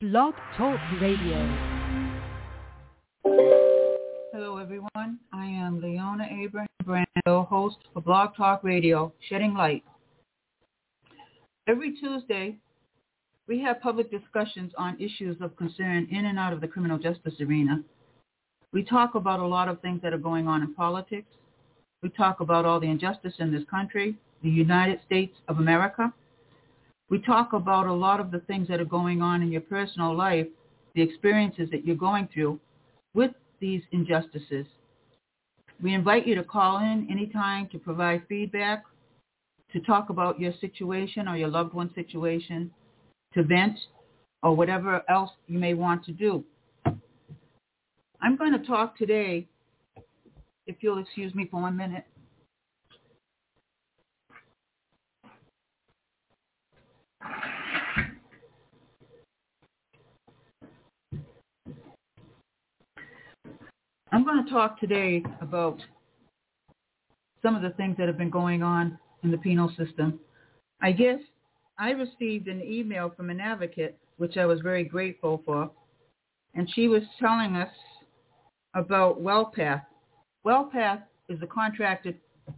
Blog Talk Radio. Hello, everyone. I am Leona Abraham Brando, host for Blog Talk Radio, Shedding Light. Every Tuesday, we have public discussions on issues of concern in and out of the criminal justice arena. We talk about a lot of things that are going on in politics. We talk about all the injustice in this country, the United States of America. We talk about a lot of the things that are going on in your personal life, the experiences that you're going through with these injustices. We invite you to call in anytime to provide feedback, to talk about your situation or your loved one's situation, to vent, or whatever else you may want to do. I'm going to talk today, if you'll excuse me for 1 minute. I'm going to talk today about some of the things that have been going on in the penal system. I guess I received an email from an advocate, which I was very grateful for, and she was telling us about WellPath. WellPath is a contracted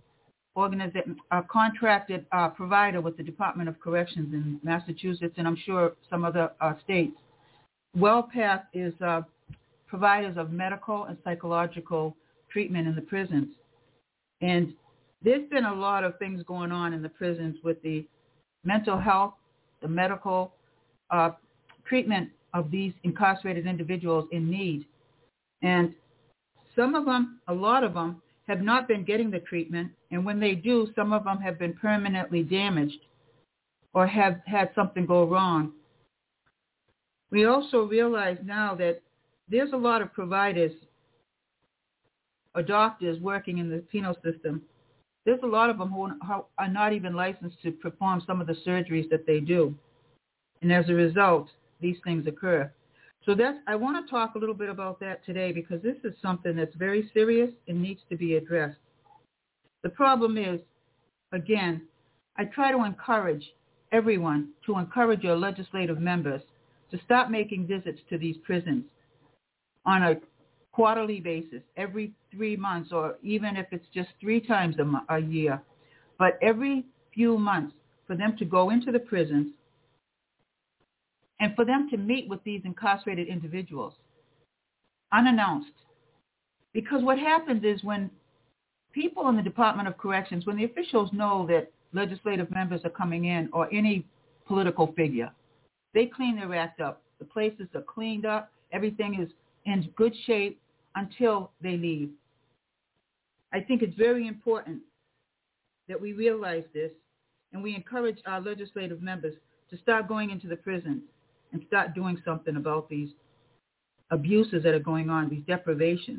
provider with the Department of Corrections in Massachusetts, and I'm sure some other states. WellPath is providers of medical and psychological treatment in the prisons. And there's been a lot of things going on in the prisons with the mental health, the medical treatment of these incarcerated individuals in need. And some of them, a lot of them, have not been getting the treatment. And when they do, some of them have been permanently damaged or have had something go wrong. We also realize now that there's a lot of providers or doctors working in the penal system. There's a lot of them who are not even licensed to perform some of the surgeries that they do. And as a result, these things occur. So I want to talk a little bit about that today because this is something that's very serious and needs to be addressed. The problem is, again, I try to encourage everyone to encourage your legislative members to stop making visits to these prisons on a quarterly basis, every 3 months, or even if it's just 3 times a year. But every few months for them to go into the prisons and for them to meet with these incarcerated individuals unannounced. Because what happens is when people in the Department of Corrections, when the officials know that legislative members are coming in or any political figure, they clean their act up. The places are cleaned up. Everything is in good shape until they leave. I think it's very important that we realize this and we encourage our legislative members to start going into the prisons and start doing something about these abuses that are going on, these deprivations.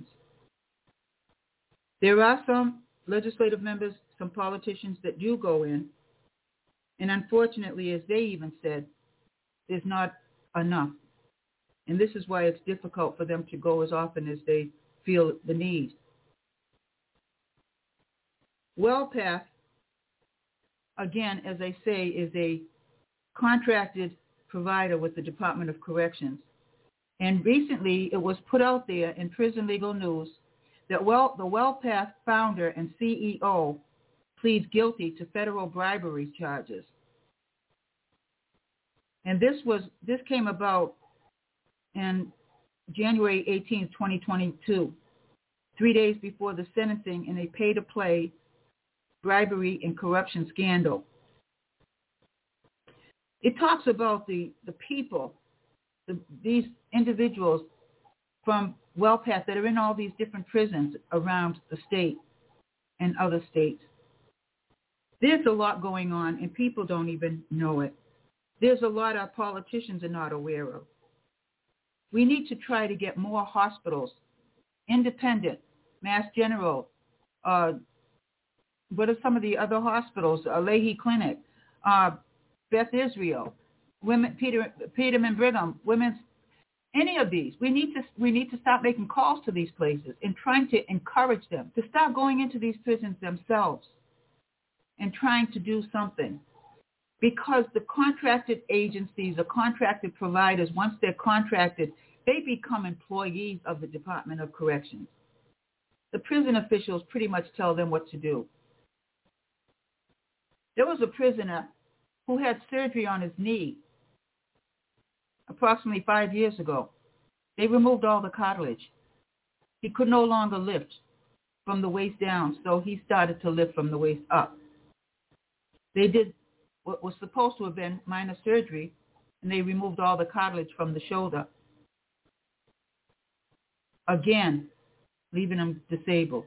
There are some legislative members, some politicians that do go in, and unfortunately, as they even said, there's not enough. And this is why it's difficult for them to go as often as they feel the need. WellPath, again, as I say, is a contracted provider with the Department of Corrections. And recently it was put out there in Prison Legal News that the WellPath founder and CEO pleads guilty to federal bribery charges. And this came about in January 18, 2022, 3 days before the sentencing in a pay-to-play bribery and corruption scandal. It talks about the people, these individuals from WellPath that are in all these different prisons around the state and other states. There's a lot going on, and people don't even know it. There's a lot our politicians are not aware of. We need to try to get more hospitals, independent, Mass General, what are some of the other hospitals, Leahy Clinic, Beth Israel, Peterman Brigham, Women's, any of these. We need to stop making calls to these places and trying to encourage them to stop going into these prisons themselves and trying to do something. because the contracted agencies, the contracted providers, once they're contracted, they become employees of the Department of Corrections. The prison officials pretty much tell them what to do. There was a prisoner who had surgery on his knee approximately 5 years ago. They removed all the cartilage. He could no longer lift from the waist down, so he started to lift from the waist up. They did what was supposed to have been minor surgery, and they removed all the cartilage from the shoulder. Again, leaving him disabled.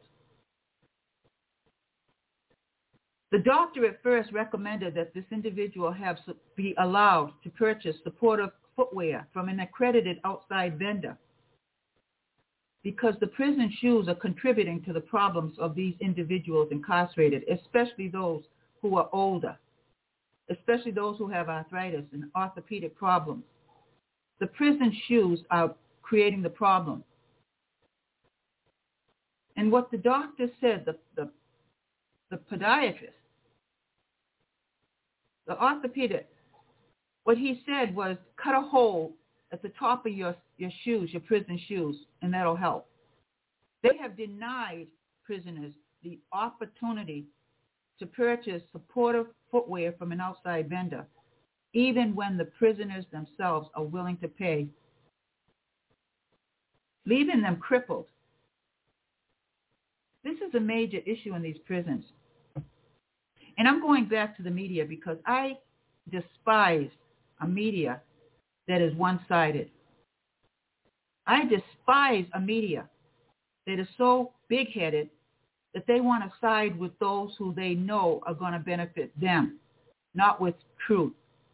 The doctor at first recommended that this individual be allowed to purchase supportive footwear from an accredited outside vendor, because the prison shoes are contributing to the problems of these individuals incarcerated, especially those who are older, especially those who have arthritis and orthopedic problems. The prison shoes are creating the problem. And what the doctor said, the podiatrist, the orthopedic, what he said was cut a hole at the top of your shoes, your prison shoes, and that'll help. They have denied prisoners the opportunity to purchase supportive footwear from an outside vendor, even when the prisoners themselves are willing to pay, leaving them crippled. This is a major issue in these prisons. And I'm going back to the media because I despise a media that is one-sided. I despise a media that is so big-headed that they want to side with those who they know are going to benefit them, not with truth.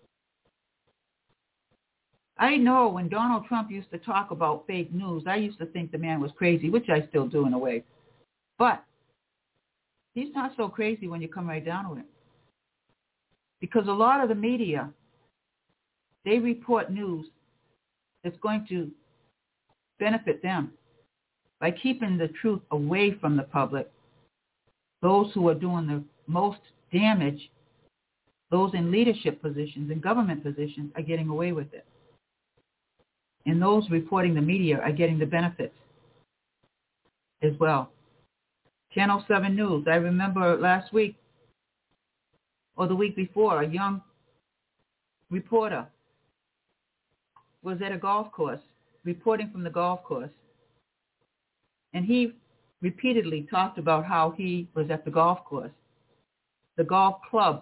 I know when Donald Trump used to talk about fake news, I used to think the man was crazy, which I still do in a way. But he's not so crazy when you come right down to it. Because a lot of the media, they report news that's going to benefit them by keeping the truth away from the public. Those who are doing the most damage, those in leadership positions and government positions, are getting away with it. And those reporting the media are getting the benefits as well. Channel 7 News, I remember last week or the week before, a young reporter was at a golf course, reporting from the golf course. And he repeatedly talked about how he was at the golf course, the golf club.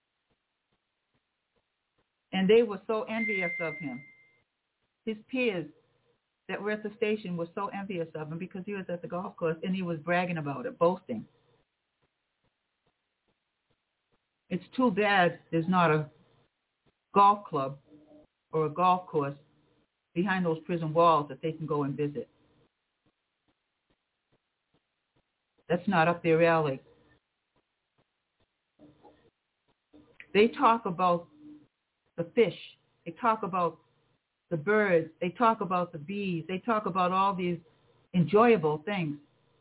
And they were so envious of him. His peers that were at the station were so envious of him because he was at the golf course and he was bragging about it, boasting. It's too bad there's not a golf club or a golf course behind those prison walls that they can go and visit. That's not up their alley. They talk about the fish. They talk about the birds. They talk about the bees. They talk about all these enjoyable things.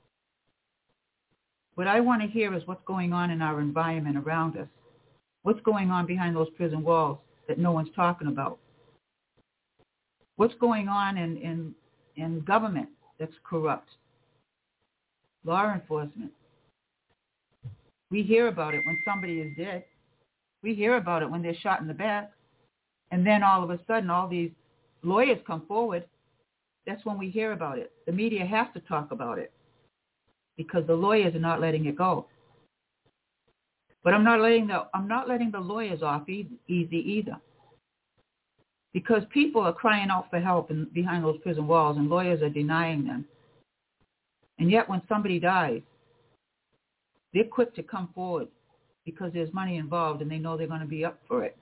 What I want to hear is what's going on in our environment around us. What's going on behind those prison walls that no one's talking about? What's going on in government that's corrupt? Law enforcement. We hear about it when somebody is dead. We hear about it when they're shot in the back. And then all of a sudden, all these lawyers come forward. That's when we hear about it. The media has to talk about it because the lawyers are not letting it go. But I'm not letting the lawyers off easy either. Because people are crying out for help behind those prison walls, and lawyers are denying them. And yet when somebody dies, they're quick to come forward because there's money involved and they know they're going to be up for it.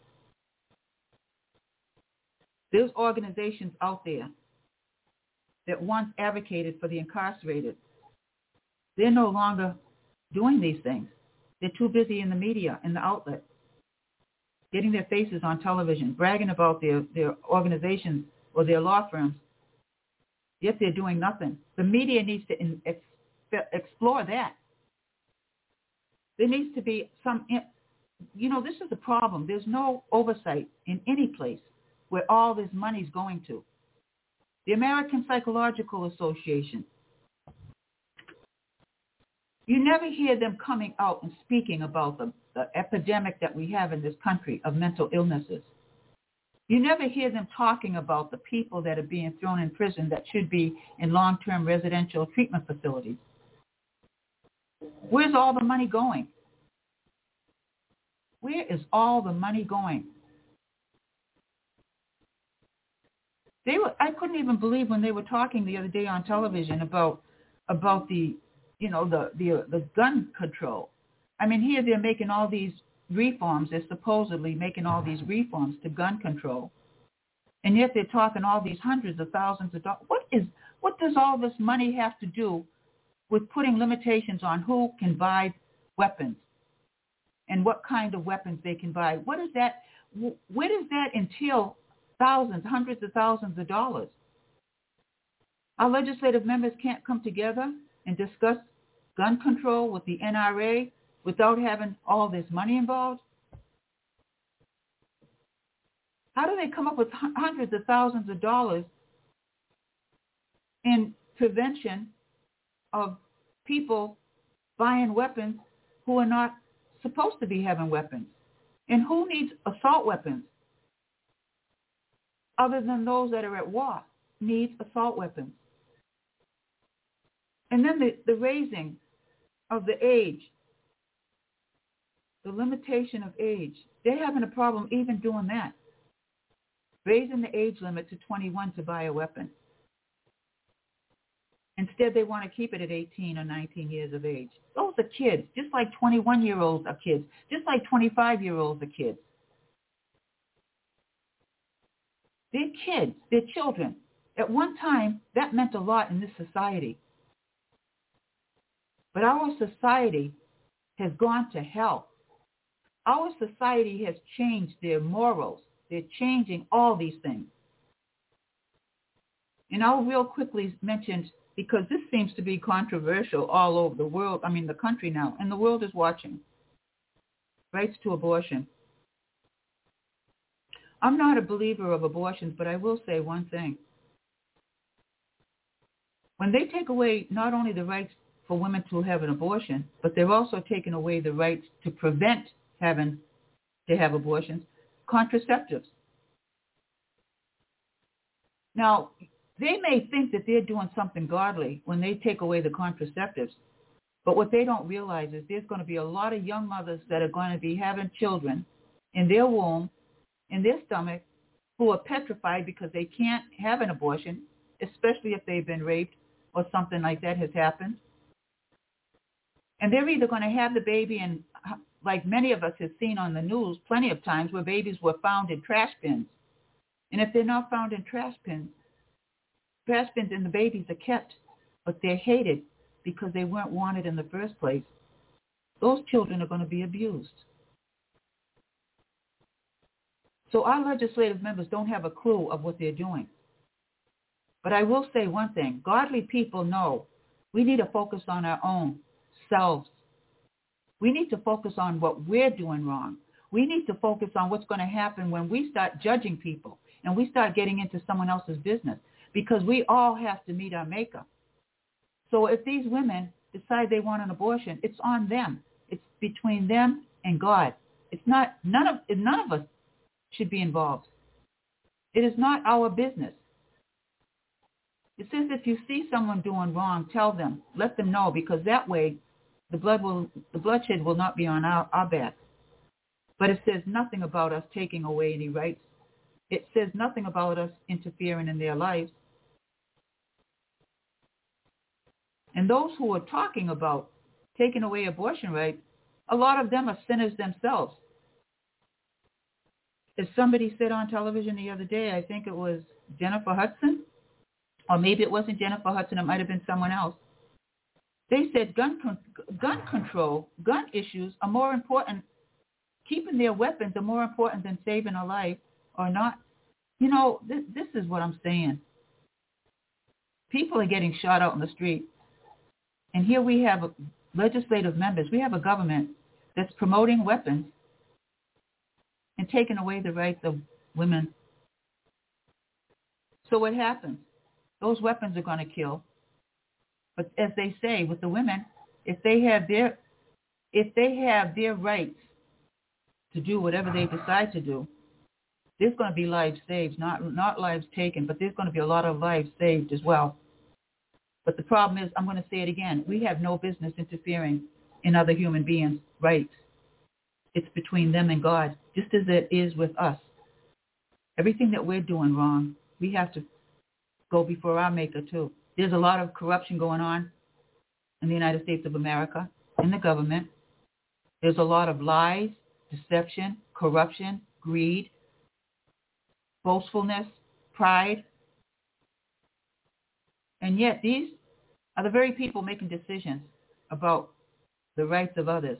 There's organizations out there that once advocated for the incarcerated. They're no longer doing these things. They're too busy in the media, in the outlet, getting their faces on television, bragging about their organizations or their law firms, yet they're doing nothing. The media needs to explore that. There needs to be this is the problem. There's no oversight in any place where all this money's going to. The American Psychological Association. You never hear them coming out and speaking about the epidemic that we have in this country of mental illnesses. You never hear them talking about the people that are being thrown in prison that should be in long-term residential treatment facilities. Where's all the money going? Where is all the money going? I couldn't even believe when they were talking the other day on television about the gun control. I mean, here they're making all these reforms. They're supposedly making all these reforms to gun control, and yet they're talking all these hundreds of thousands of dollars. What does all this money have to do with putting limitations on who can buy weapons and what kind of weapons they can buy? What is that? Where does that entail? Thousands, hundreds of thousands of dollars. Our legislative members can't come together and discuss gun control with the NRA without having all this money involved? How do they come up with hundreds of thousands of dollars in prevention of people buying weapons who are not supposed to be having weapons? And who needs assault weapons? Other than those that are at war, needs assault weapons. And then the raising of the age, the limitation of age. They're having a problem even doing that. Raising the age limit to 21 to buy a weapon. Instead, they want to keep it at 18 or 19 years of age. Those are kids, just like 21-year-olds are kids, just like 25-year-olds are kids. They're kids. They're children. At one time, that meant a lot in this society. But our society has gone to hell. Our society has changed their morals. They're changing all these things. And I'll real quickly mention, because this seems to be controversial all over the world, the country now, and the world is watching. Rights to abortion. I'm not a believer of abortions, but I will say one thing. When they take away not only the rights for women to have an abortion, but they're also taking away the rights to prevent having to have abortions, contraceptives. Now, they may think that they're doing something godly when they take away the contraceptives, but what they don't realize is there's going to be a lot of young mothers that are going to be having children in their womb, in their stomach, who are petrified because they can't have an abortion, especially if they've been raped or something like that has happened. And they're either going to have the baby, and like many of us have seen on the news plenty of times where babies were found in trash bins. And if they're not found in trash bins and the babies are kept, but they're hated because they weren't wanted in the first place, those children are going to be abused. So our legislative members don't have a clue of what they're doing. But I will say one thing. Godly people know we need to focus on our own selves. We need to focus on what we're doing wrong. We need to focus on what's going to happen when we start judging people and we start getting into someone else's business, because we all have to meet our maker. So if these women decide they want an abortion, it's on them. It's between them and God. It's not, none of us should be involved. It is not our business. It says if you see someone doing wrong, tell them, let them know, because that way the bloodshed will not be on our back. But it says nothing about us taking away any rights. It says nothing about us interfering in their lives. And those who are talking about taking away abortion rights, a lot of them are sinners themselves. As somebody said on television the other day, I think it was Jennifer Hudson, or maybe it wasn't Jennifer Hudson, it might have been someone else. They said gun control, gun issues are more important, keeping their weapons are more important than saving a life or not. You know, this is what I'm saying. People are getting shot out in the street. And here we have legislative members. We have a government that's promoting weapons and taking away the rights of women. So what happens? Those weapons are going to kill. But as they say with the women, if they have their rights to do whatever they decide to do, there's going to be lives saved, not lives taken, but there's going to be a lot of lives saved as well. But the problem is, I'm going to say it again, we have no business interfering in other human beings' rights. It's between them and God, just as it is with us. Everything that we're doing wrong, we have to go before our Maker too. There's a lot of corruption going on in the United States of America, in the government. There's a lot of lies, deception, corruption, greed, boastfulness, pride. And yet these are the very people making decisions about the rights of others.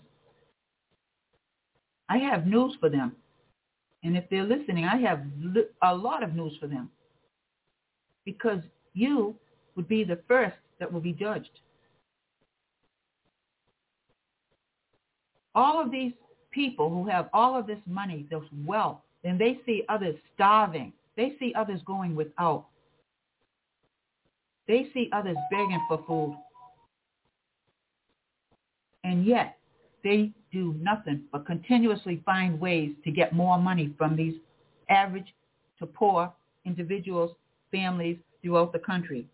I have news for them. And if they're listening, I have a lot of news for them. Because you would be the first that will be judged. All of these people who have all of this money, this wealth, and they see others starving. They see others going without. They see others begging for food. And yet, they do nothing but continuously find ways to get more money from these average to poor individuals, families throughout the country.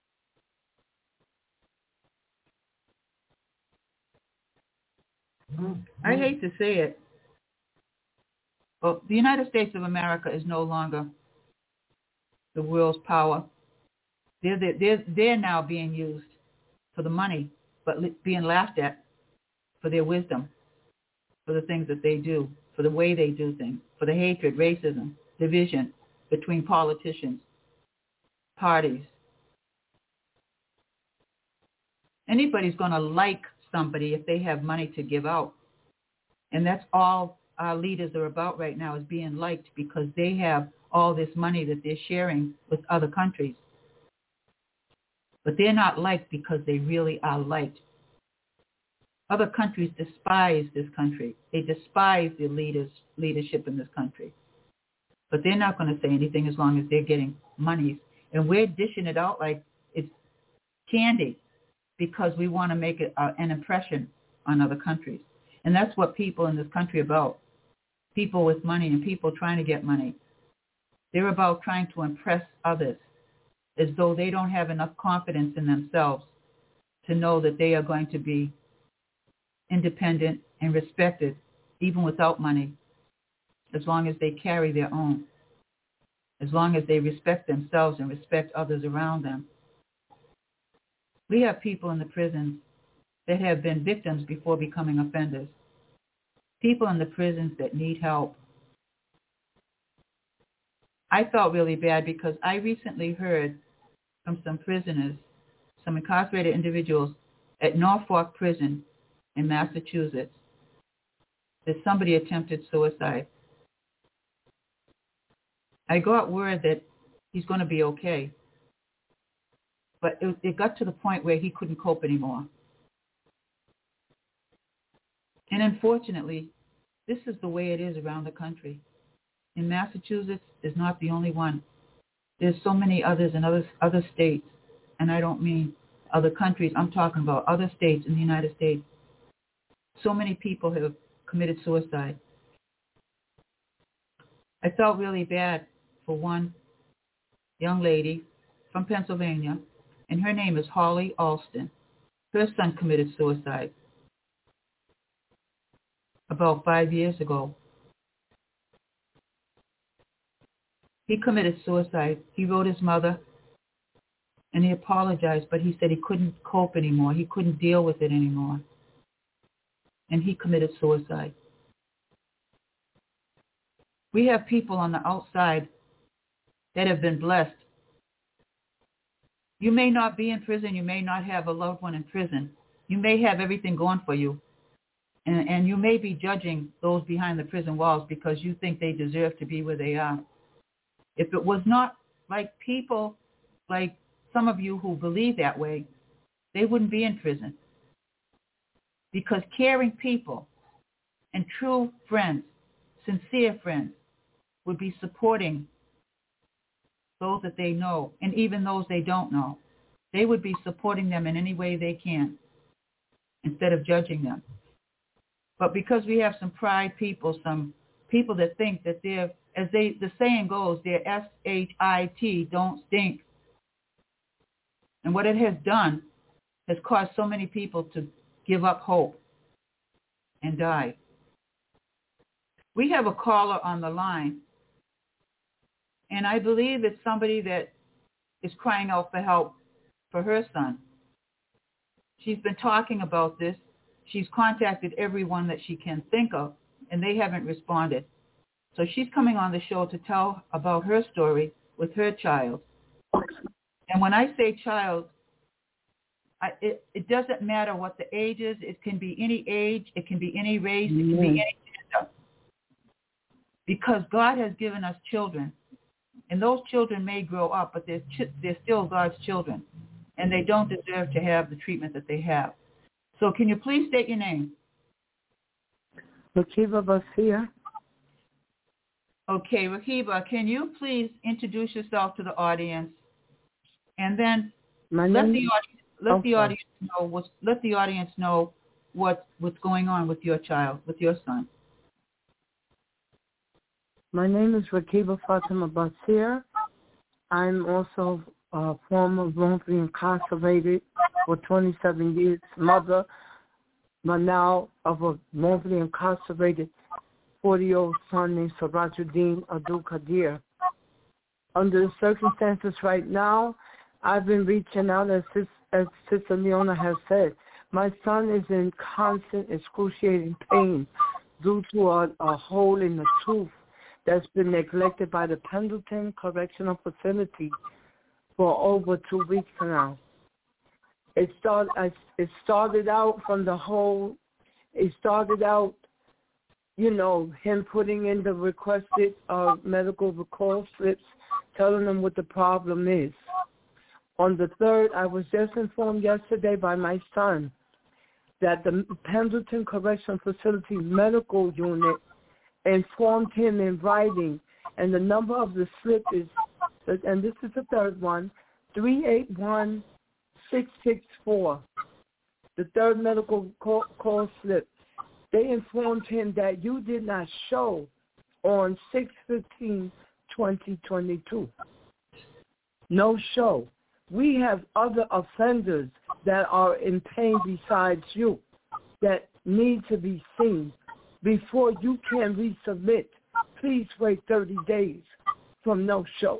I hate to say it, but the United States of America is no longer the world's power. They're now being used for the money, but being laughed at for their wisdom, for the things that they do, for the way they do things, for the hatred, racism, division between politicians, parties. Anybody's going to like somebody if they have money to give out. And that's all our leaders are about right now, is being liked because they have all this money that they're sharing with other countries. But they're not liked because they really are liked. Other countries despise this country. They despise the leadership in this country. But they're not going to say anything as long as they're getting monies. And we're dishing it out like it's candy because we want to make an impression on other countries. And that's what people in this country are about. People with money and people trying to get money. They're about trying to impress others as though they don't have enough confidence in themselves to know that they are going to be independent and respected even without money, as long as they carry their own, as long as they respect themselves and respect others around them. We have people in the prisons that have been victims before becoming offenders. People in the prisons that need help. I felt really bad because I recently heard from some prisoners, some incarcerated individuals at Norfolk Prison in Massachusetts, that somebody attempted suicide. I got word that he's going to be okay. But it got to the point where he couldn't cope anymore. And unfortunately, this is the way it is around the country. And Massachusetts is not the only one. There's so many others in other states, and I don't mean other countries. I'm talking about other states in the United States. So many people have committed suicide. I felt really bad for one young lady from Pennsylvania, and her name is Holly Alston. Her son committed suicide about 5 years ago. He committed suicide. He wrote his mother, and he apologized, but he said he couldn't cope anymore. He couldn't deal with it anymore. And he committed suicide. We have people on the outside that have been blessed. You may not be in prison. You may not have a loved one in prison. You may have everything going for you. And you may be judging those behind the prison walls because you think they deserve to be where they are. If it was not like people like some of you who believe that way, they wouldn't be in prison. Because caring people and true friends sincere friends would be supporting those that they know, and even those they don't know. They would be supporting them in any way they can instead of judging them. But because we have some pride people, some people that think that they're, the saying goes, they're S-H-I-T, don't stink. And what it has done has caused so many people to give up hope and die. We have a caller on the line, and I believe it's somebody that is crying out for help for her son. She's been talking about this. She's contacted everyone that she can think of, and they haven't responded. So she's coming on the show to tell about her story with her child. And when I say child, it doesn't matter what the age is. It can be any age. It can be any race. It can be any gender. Because God has given us children. And those children may grow up, but they're still God's children. And they don't deserve to have the treatment that they have. So can you please state your name? Rakiba Basia. Okay, Rakiba, can you please introduce yourself to the audience? And then let the audience know what's going on with your child, with your son. My name is Rakiba Fatima Basir. I'm also a former wrongfully incarcerated for 27 years mother, but now of a wrongfully incarcerated 40-year-old son named Sirajuddin Abdul Qadir. Under the circumstances right now, I've been reaching out, as Sister Leona has said. My son is in constant excruciating pain due to a hole in the tooth that's been neglected by the Pendleton Correctional Facility for over 2 weeks now. It started out from the whole, it started out, him putting in the requested medical recall slips, telling them what the problem is. On the 3rd, I was just informed yesterday by my son that the Pendleton Correctional Facility medical unit informed him in writing, and the number of the slip is, and this is the 3rd one, 381664. The 3rd medical call slip. They informed him that you did not show on 6/15/2022. No show. We have other offenders that are in pain besides you that need to be seen before you can resubmit. Please wait 30 days from no show.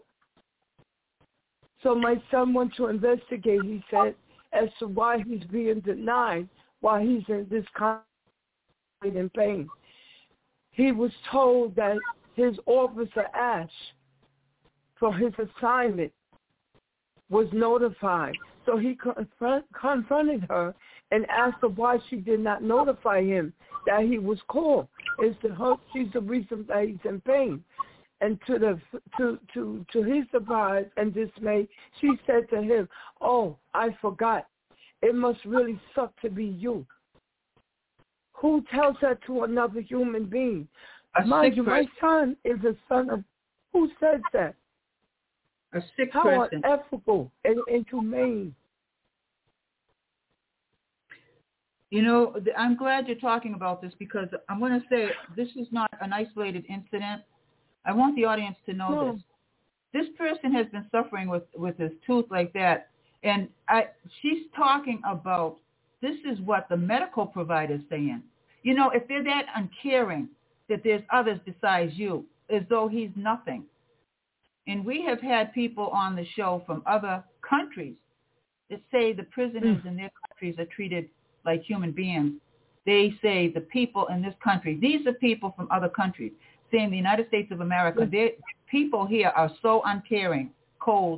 So my son went to investigate, he said, as to why he's being denied, why he's in this kind of pain. He was told that his officer, Ash, for his assignment, was notified. So he confronted her and asked her why she did not notify him that he was called. She's the reason that he's in pain. And to his surprise and dismay, she said to him, "Oh, I forgot. It must really suck to be you." Who tells that to another human being? Mind you, my son is a son of, who says that? A sick How person. How unethical and inhumane. I'm glad you're talking about this, because I'm going to say this is not an isolated incident. I want the audience to know this. This person has been suffering with his tooth like that, and she's talking about, this is what the medical provider is saying. If they're that uncaring that there's others besides you, as though he's nothing. And we have had people on the show from other countries that say the prisoners in their countries are treated like human beings. They say the people in this country, these are people from other countries, saying the United States of America, people here are so uncaring, cold.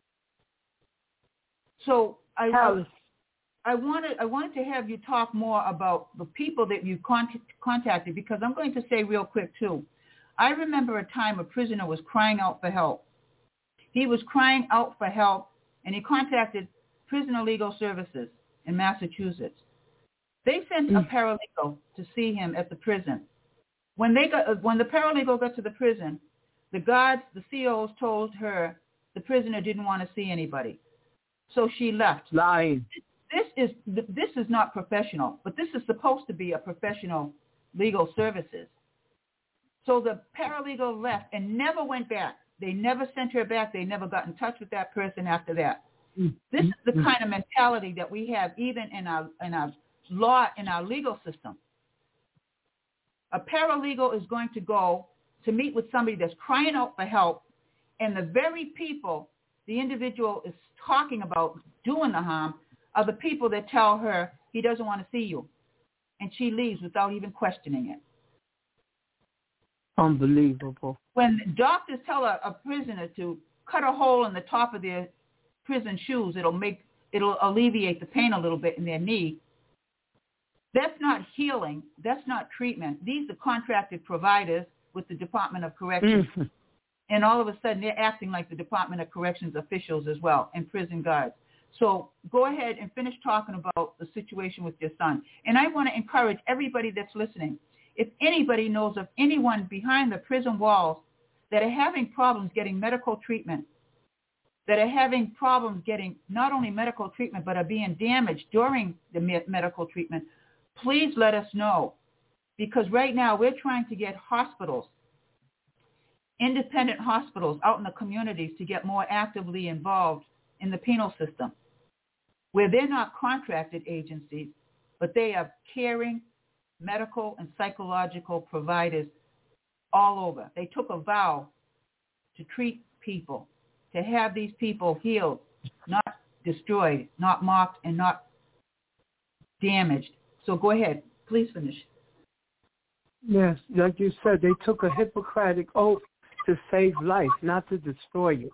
So I wanted to have you talk more about the people that you contacted, because I'm going to say real quick too. I remember a time a prisoner was crying out for help. He was crying out for help, and he contacted Prisoner Legal Services in Massachusetts. They sent a paralegal to see him at the prison. When the paralegal got to the prison, the guards, the COs told her the prisoner didn't want to see anybody. So she left. Lying. This is not professional, but this is supposed to be a professional legal services. So the paralegal left and never went back. They never sent her back. They never got in touch with that person after that. This is the kind of mentality that we have even in our law, in our legal system. A paralegal is going to go to meet with somebody that's crying out for help, and the very people the individual is talking about doing the harm are the people that tell her he doesn't want to see you, and she leaves without even questioning it. Unbelievable. When doctors tell a prisoner to cut a hole in the top of their prison shoes, it'll alleviate the pain a little bit in their knee. That's not healing. That's not treatment. These are contracted providers with the Department of Corrections. Mm-hmm. And all of a sudden, they're acting like the Department of Corrections officials as well and prison guards. So go ahead and finish talking about the situation with your son. And I want to encourage everybody that's listening. If anybody knows of anyone behind the prison walls that are having problems getting medical treatment, that are having problems getting not only medical treatment but are being damaged during the medical treatment, please let us know. Because right now we're trying to get hospitals, independent hospitals out in the communities to get more actively involved in the penal system, where they're not contracted agencies, but they are caring medical and psychological providers all over. They took a vow to treat people, to have these people healed, not destroyed, not mocked, and not damaged. So go ahead. Please finish. Yes, like you said, they took a Hippocratic oath to save life, not to destroy it.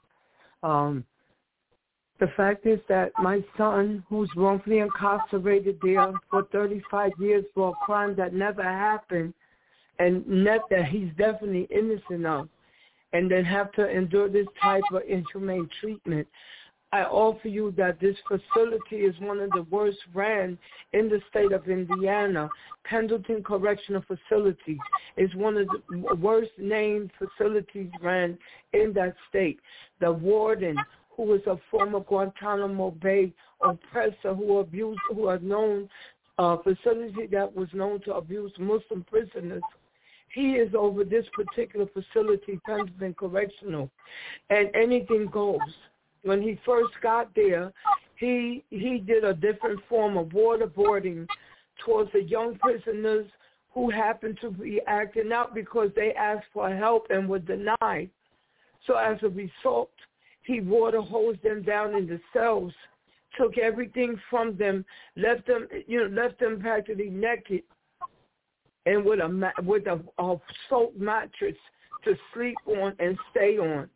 The fact is that my son, who's wrongfully incarcerated there for 35 years for a crime that never happened, and that he's definitely innocent of, and then have to endure this type of inhumane treatment, I offer you that this facility is one of the worst ran in the state of Indiana. Pendleton Correctional Facility is one of the worst named facilities ran in that state. The warden, who was a former Guantanamo Bay oppressor who are known, facility that was known to abuse Muslim prisoners, he is over this particular facility, Pendleton Correctional, and anything goes. When he first got there, he did a different form of waterboarding towards the young prisoners who happened to be acting out because they asked for help and were denied. So as a result, he water hosed them down in the cells, took everything from them, left them practically naked, and with a soaked mattress to sleep on and stay on.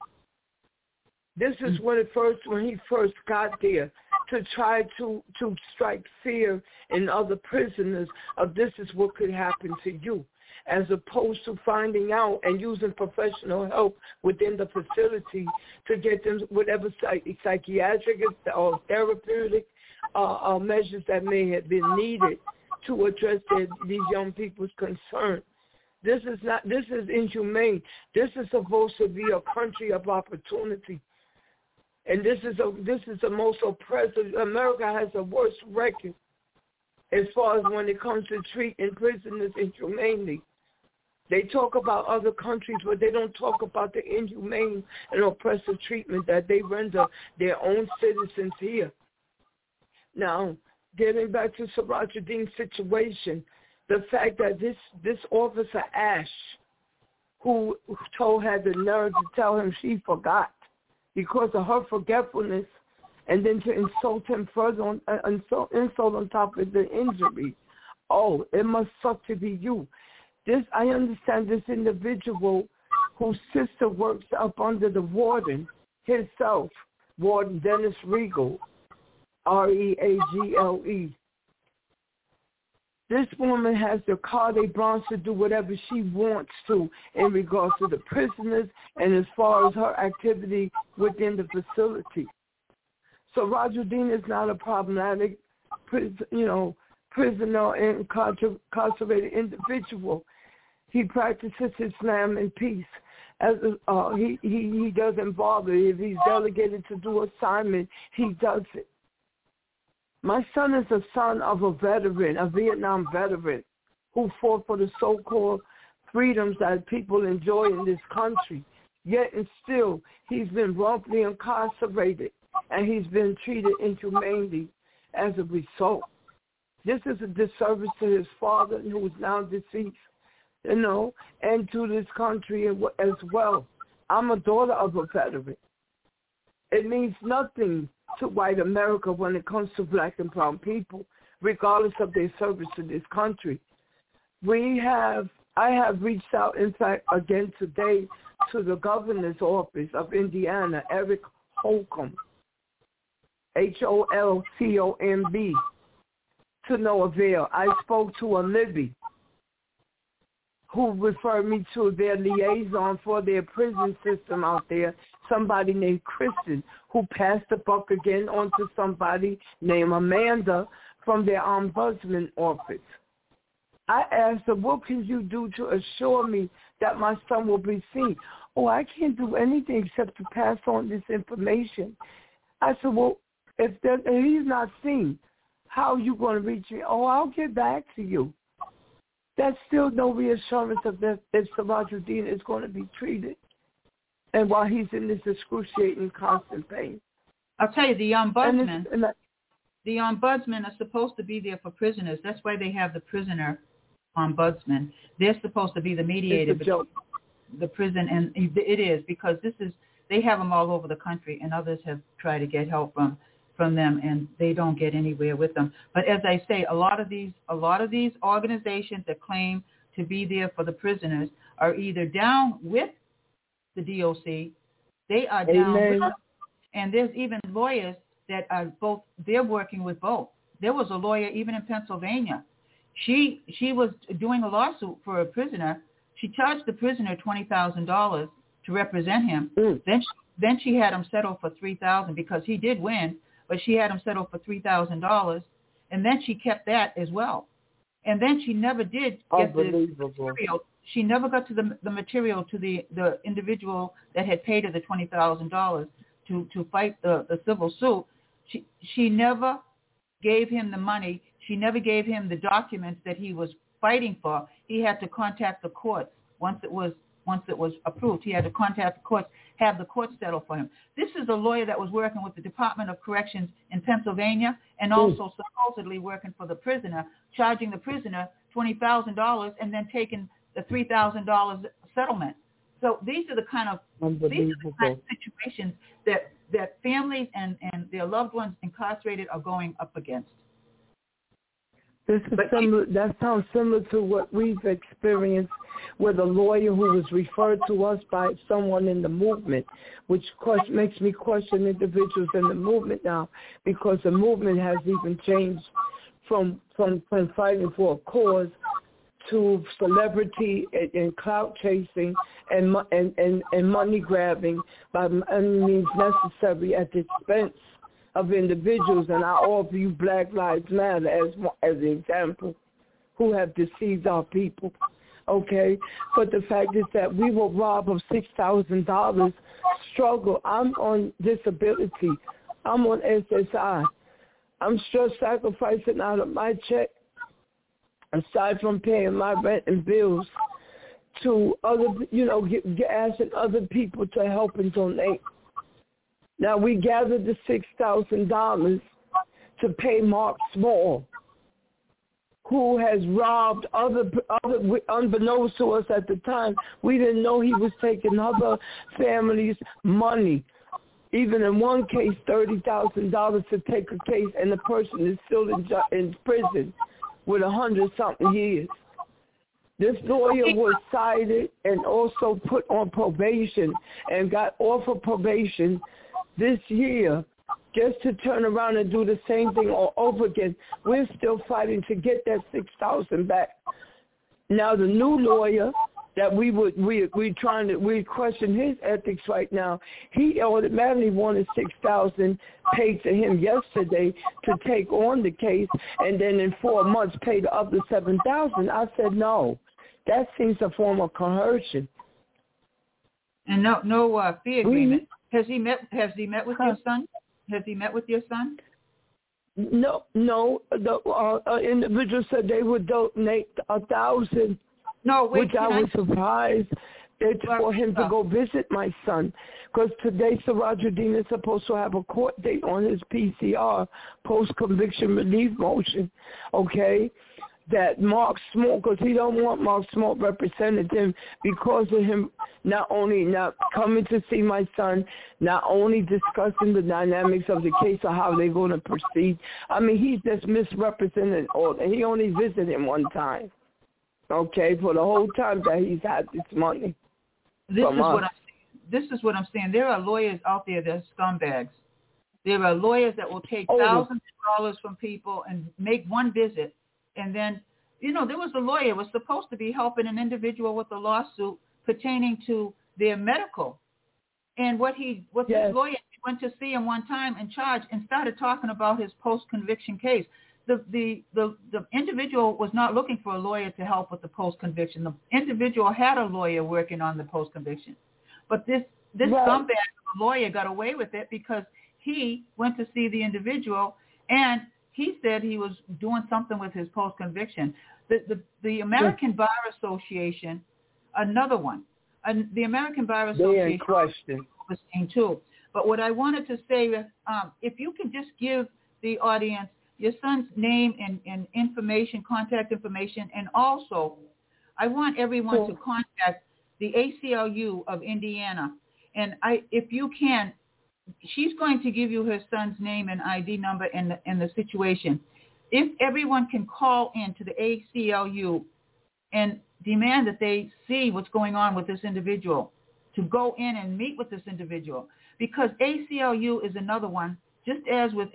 This is when he first got there, to try to strike fear in other prisoners of this is what could happen to you, as opposed to finding out and using professional help within the facility to get them whatever psychiatric or therapeutic measures that may have been needed to address these young people's concerns. This is inhumane. This is supposed to be a country of opportunity. And this is the most oppressive. America has the worst record as far as when it comes to treating prisoners inhumanely. They talk about other countries, but they don't talk about the inhumane and oppressive treatment that they render their own citizens here. Now, getting back to Sirajuddin's situation, the fact that this officer Ash, who had the nerve to tell him she forgot, because of her forgetfulness, and then to insult him further, insult on top of the injury. Oh, it must suck to be you. I understand this individual whose sister works up under the warden himself, Warden Dennis Regal, Reagle. This woman has the carte blanche to do whatever she wants to in regards to the prisoners and as far as her activity within the facility. So Sirajuddin is not a problematic, prisoner and incarcerated individual. He practices Islam in peace. As he doesn't bother. If he's delegated to do assignment, he does it. My son is a son of a veteran, a Vietnam veteran, who fought for the so-called freedoms that people enjoy in this country. Yet and still, he's been wrongfully incarcerated, and he's been treated inhumanely as a result. This is a disservice to his father, who is now deceased, and to this country as well. I'm a daughter of a veteran. It means nothing to white America when it comes to black and brown people, regardless of their service to this country. I have reached out, in fact, again today to the governor's office of Indiana, Eric Holcomb, Holcomb, to no avail. I spoke to a Libby, who referred me to their liaison for their prison system out there, somebody named Kristen, who passed the buck again on to somebody named Amanda from their ombudsman office. I asked her, what can you do to assure me that my son will be seen? Oh, I can't do anything except to pass on this information. I said, well, if he's not seen, how are you going to reach me? Oh, I'll get back to you. That's still no reassurance of that if Sirajuddin is going to be treated, and while he's in this excruciating, constant pain. I'll tell you, the ombudsman are supposed to be there for prisoners. That's why they have the prisoner ombudsman. They're supposed to be the mediator between the prison, and it is, because they have them all over the country, and others have tried to get help from them, and they don't get anywhere with them. But as I say, a lot of these organizations that claim to be there for the prisoners are either down with the DOC, they are down with us, and there's even lawyers that are both. They're working with both. There was a lawyer even in Pennsylvania. She was doing a lawsuit for a prisoner. She charged the prisoner $20,000 to represent him. Then she had him settle for $3,000 because he did win. But she had him settle for $3,000, and then she kept that as well. And then she never did get the material. She never got to the material to the individual that had paid her the $20,000 to fight the civil suit. She never gave him the money. She never gave him the documents that he was fighting for. He had to contact the courts once it was approved. He had to contact the courts, have the courts settle for him. This is a lawyer that was working with the Department of Corrections in Pennsylvania and also supposedly working for the prisoner, charging the prisoner $20,000 and then taking the $3,000 settlement. So these are the kind of situations that families and their loved ones incarcerated are going up against. That sounds similar to what we've experienced with a lawyer who was referred to us by someone in the movement, which makes me question individuals in the movement now, because the movement has even changed from fighting for a cause to celebrity and clout chasing and money grabbing by any means necessary at the expense of individuals, and I offer you Black Lives Matter as an example, who have deceived our people, okay? But the fact is that we were robbed of $6,000 struggle. I'm on disability. I'm on SSI. I'm still sacrificing out of my check, aside from paying my rent and bills, to other, asking other people to help and donate. Now, we gathered the $6,000 to pay Mark Small, who has robbed other, unbeknownst to us at the time. We didn't know he was taking other families' money. Even in one case, $30,000 to take a case, and the person is still in prison with 100-something years. This lawyer was cited and also put on probation and got off of probation this year just to turn around and do the same thing all over again. We're still fighting to get that $6,000 back. Now the new lawyer that we question his ethics right now. He automatically wanted $6,000 paid to him yesterday to take on the case, and then in 4 months pay the other $7,000. I said no. that seems a form of coercion. And no fee agreement. Has he met with your son? Has he met with your son? No. The individual said they would donate 1,000. No, wait. Which I was surprised. It's for him to go visit my son. Because today, Sirajudeen is supposed to have a court date on his PCR, post-conviction relief motion, okay? That Mark Smoke, because he don't want Mark Smoke represented him because of him not only not coming to see my son, not only discussing the dynamics of the case or how they're going to proceed. I mean, he's just misrepresented all. And he only visited him one time, okay, for the whole time that he's had this money. This is what I'm saying. There are lawyers out there that are scumbags. There are lawyers that will take thousands of dollars from people and make one visit. And then, there was a lawyer who was supposed to be helping an individual with a lawsuit pertaining to their medical. And this lawyer went to see him one time and charged and started talking about his post-conviction case. The individual was not looking for a lawyer to help with the post-conviction. The individual had a lawyer working on the post-conviction. But this scumbag lawyer got away with it because he went to see the individual and he said he was doing something with his post-conviction. The American Bar Association, another one. The American Bar Association was saying too. But what I wanted to say is, if you can just give the audience your son's name and information, contact information, and also I want everyone to contact the ACLU of Indiana. And if you can, she's going to give you her son's name and ID number and the situation. If everyone can call in to the ACLU and demand that they see what's going on with this individual, to go in and meet with this individual, because ACLU is another one, just as with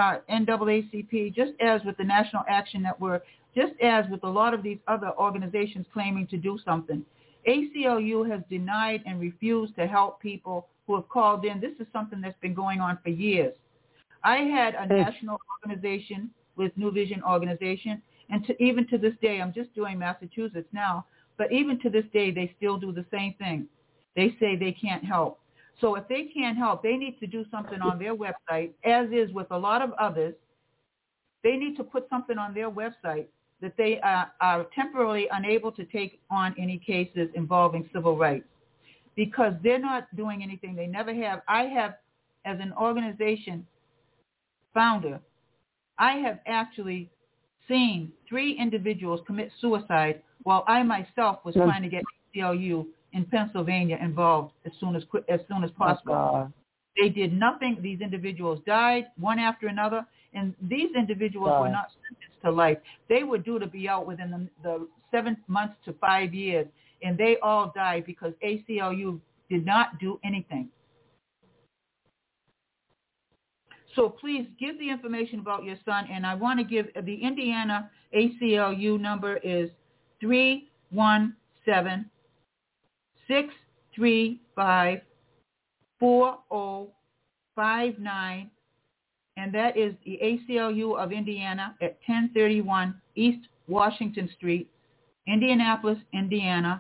NAACP, just as with the National Action Network, just as with a lot of these other organizations claiming to do something. ACLU has denied and refused to help people who have called in. This is something that's been going on for years. I had a national organization with New Vision Organization, and even to this day, I'm just doing Massachusetts now, but even to this day, they still do the same thing. They say they can't help. So if they can't help, they need to do something on their website, as is with a lot of others. They need to put something on their website that they are temporarily unable to take on any cases involving civil rights because they're not doing anything. They never have. I have, as an organization founder, I have actually seen 3 individuals commit suicide while I myself was trying to get ACLU in Pennsylvania involved as soon as possible. They did nothing. These individuals died one after another, and these individuals were not sentenced to life. They were due to be out within the 7 months to 5 years, and they all died because ACLU did not do anything. So please give the information about your son, and I want to give the Indiana ACLU number is 317-635-4059, and that is the ACLU of Indiana at 1031 East Washington Street, Indianapolis, Indiana,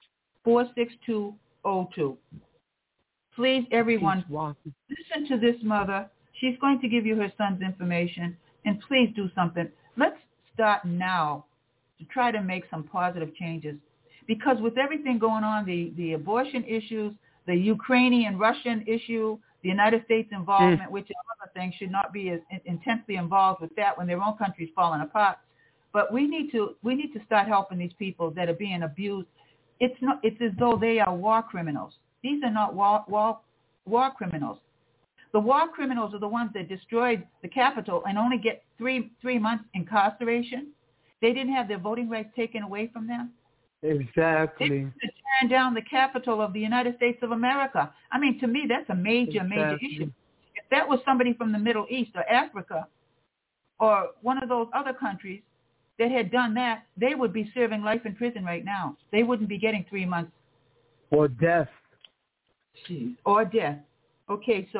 46202. Please, everyone, listen to this mother. She's going to give you her son's information, and please do something. Let's start now to try to make some positive changes. Because with everything going on, the abortion issues, the Ukrainian-Russian issue, the United States involvement, which is another thing, should not be as intensely involved with that when their own country's falling apart. But we need to start helping these people that are being abused. It's as though they are war criminals. These are not war criminals. The war criminals are the ones that destroyed the Capitol and only get three months incarceration. They didn't have their voting rights taken away from them. Exactly. They turn down the Capitol of the United States of America. I mean, to me, that's a major issue. If that was somebody from the Middle East or Africa or one of those other countries that had done that, they would be serving life in prison right now. They wouldn't be getting 3 months. Or death. Or death. Okay, so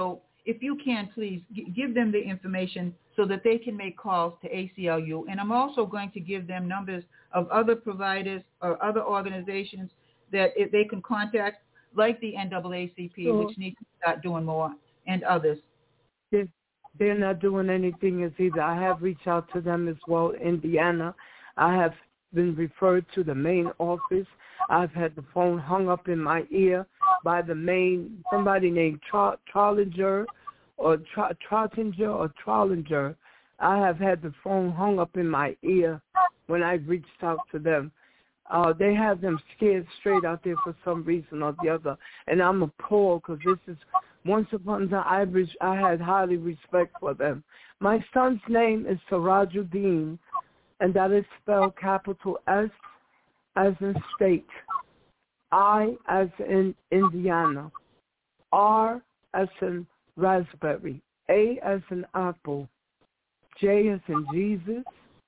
if you can, please give them the information so that they can make calls to ACLU. And I'm also going to give them numbers of other providers or other organizations that if they can contact, like the NAACP, sure, which needs to start doing more, and others. They're not doing anything as either. I have reached out to them as well, Indiana. I have been referred to the main office. I've had the phone hung up in my ear by somebody named Trollinger or Trottinger or Trollinger. I have had the phone hung up in my ear when I reached out to them. They have them scared straight out there for some reason or the other. And I'm appalled because this is, once upon a time, I had highly respect for them. My son's name is Sirajuddin, and that is spelled capital S as in state, I as in Indiana, R as in raspberry, A as in apple, J as in Jesus,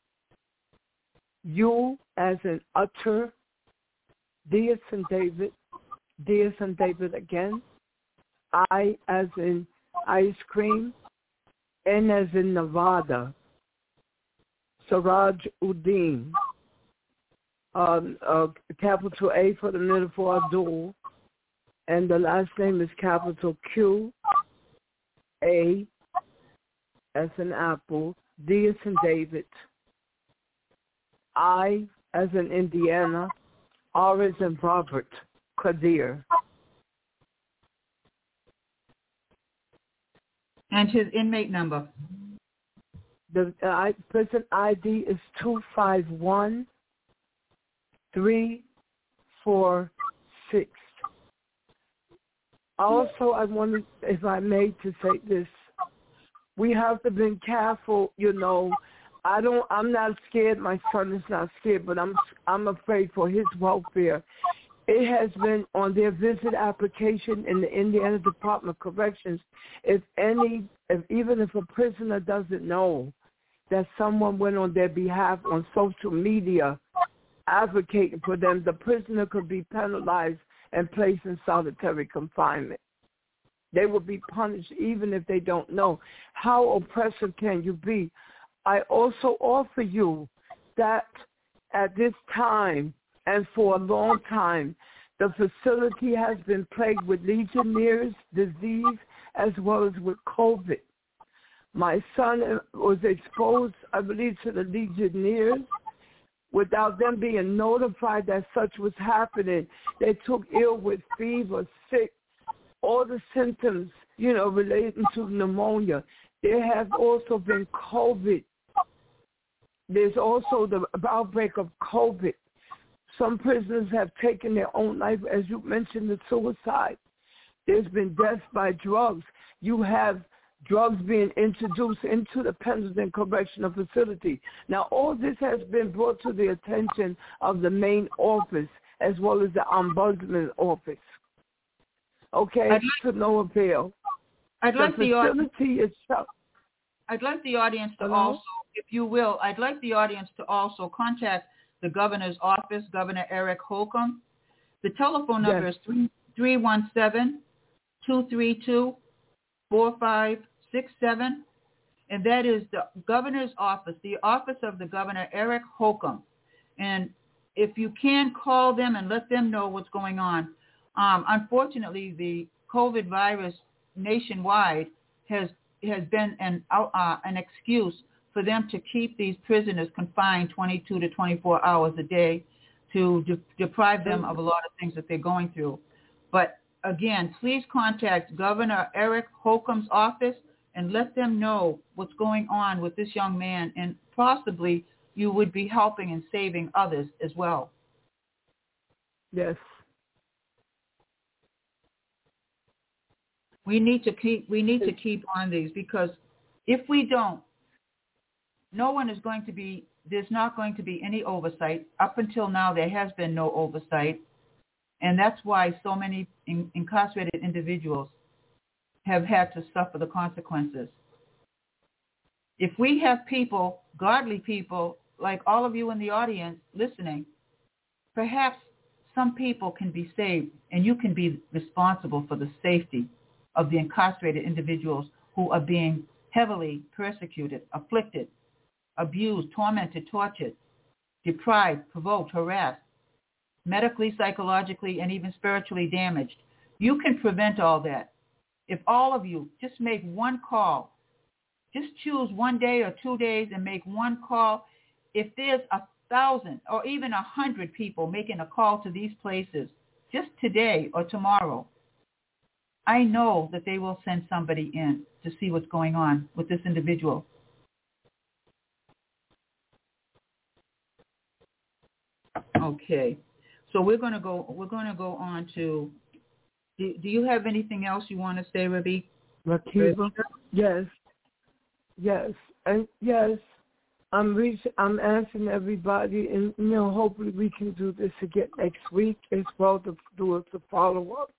U as in utter, D as in David, D as in David again, I as in ice cream, N as in Nevada, Sirajuddin, capital A for the middle for Abdul, and the last name is capital Q, A as in apple, D as in David, I as in Indiana, R as in Robert, Kadir. And his inmate number? The prison ID is 251346. Also, I wanted, if I may, to say this. We have to be careful, I'm not scared. My son is not scared, but I'm afraid for his welfare. It has been on their visit application in the Indiana Department of Corrections. Even if a prisoner doesn't know that someone went on their behalf on social media advocating for them, the prisoner could be penalized and placed in solitary confinement. They will be punished even if they don't know. How oppressive can you be? I also offer you that at this time and for a long time, the facility has been plagued with Legionnaire's disease as well as with COVID. My son was exposed, I believe, to the Legionnaires without them being notified that such was happening. They took ill with fever, sick, all the symptoms, relating to pneumonia. There have also been COVID. There's also the outbreak of COVID. Some prisoners have taken their own life, as you mentioned, the suicide. There's been deaths by drugs. You have drugs being introduced into the Pendleton Correctional Facility. Now, all this has been brought to the attention of the main office as well as the ombudsman office. Okay, to no avail. I'd like the audience to Hello? also, if you will, I'd like the audience to also contact the governor's office, Governor Eric Holcomb. The telephone number is 317-232-4567, and that is the governor's office, the office of the Governor Eric Holcomb. And if you can call them and let them know what's going on. Unfortunately, the COVID virus nationwide has been an excuse for them to keep these prisoners confined 22 to 24 hours a day to deprive them of a lot of things that they're going through. But again, please contact Governor Eric Holcomb's office and let them know what's going on with this young man, and possibly you would be helping and saving others as well. Yes. We need to keep on these, because if we don't, there's not going to be any oversight. Up until now, there has been no oversight. And that's why so many incarcerated individuals have had to suffer the consequences. If we have people, godly people, like all of you in the audience listening, perhaps some people can be saved and you can be responsible for the safety of the incarcerated individuals who are being heavily persecuted, afflicted, abused, tormented, tortured, deprived, provoked, harassed, medically, psychologically, and even spiritually damaged. You can prevent all that. If all of you just make one call, just choose one day or 2 days and make one call. If there's 1,000 or even 100 people making a call to these places just today or tomorrow, I know that they will send somebody in to see what's going on with this individual. Okay, so we're going to go on to. Do you have anything else you want to say, Rabi? Rakiba? Yes, and yes. I'm asking everybody, and hopefully we can do this again next week as well to do a follow up.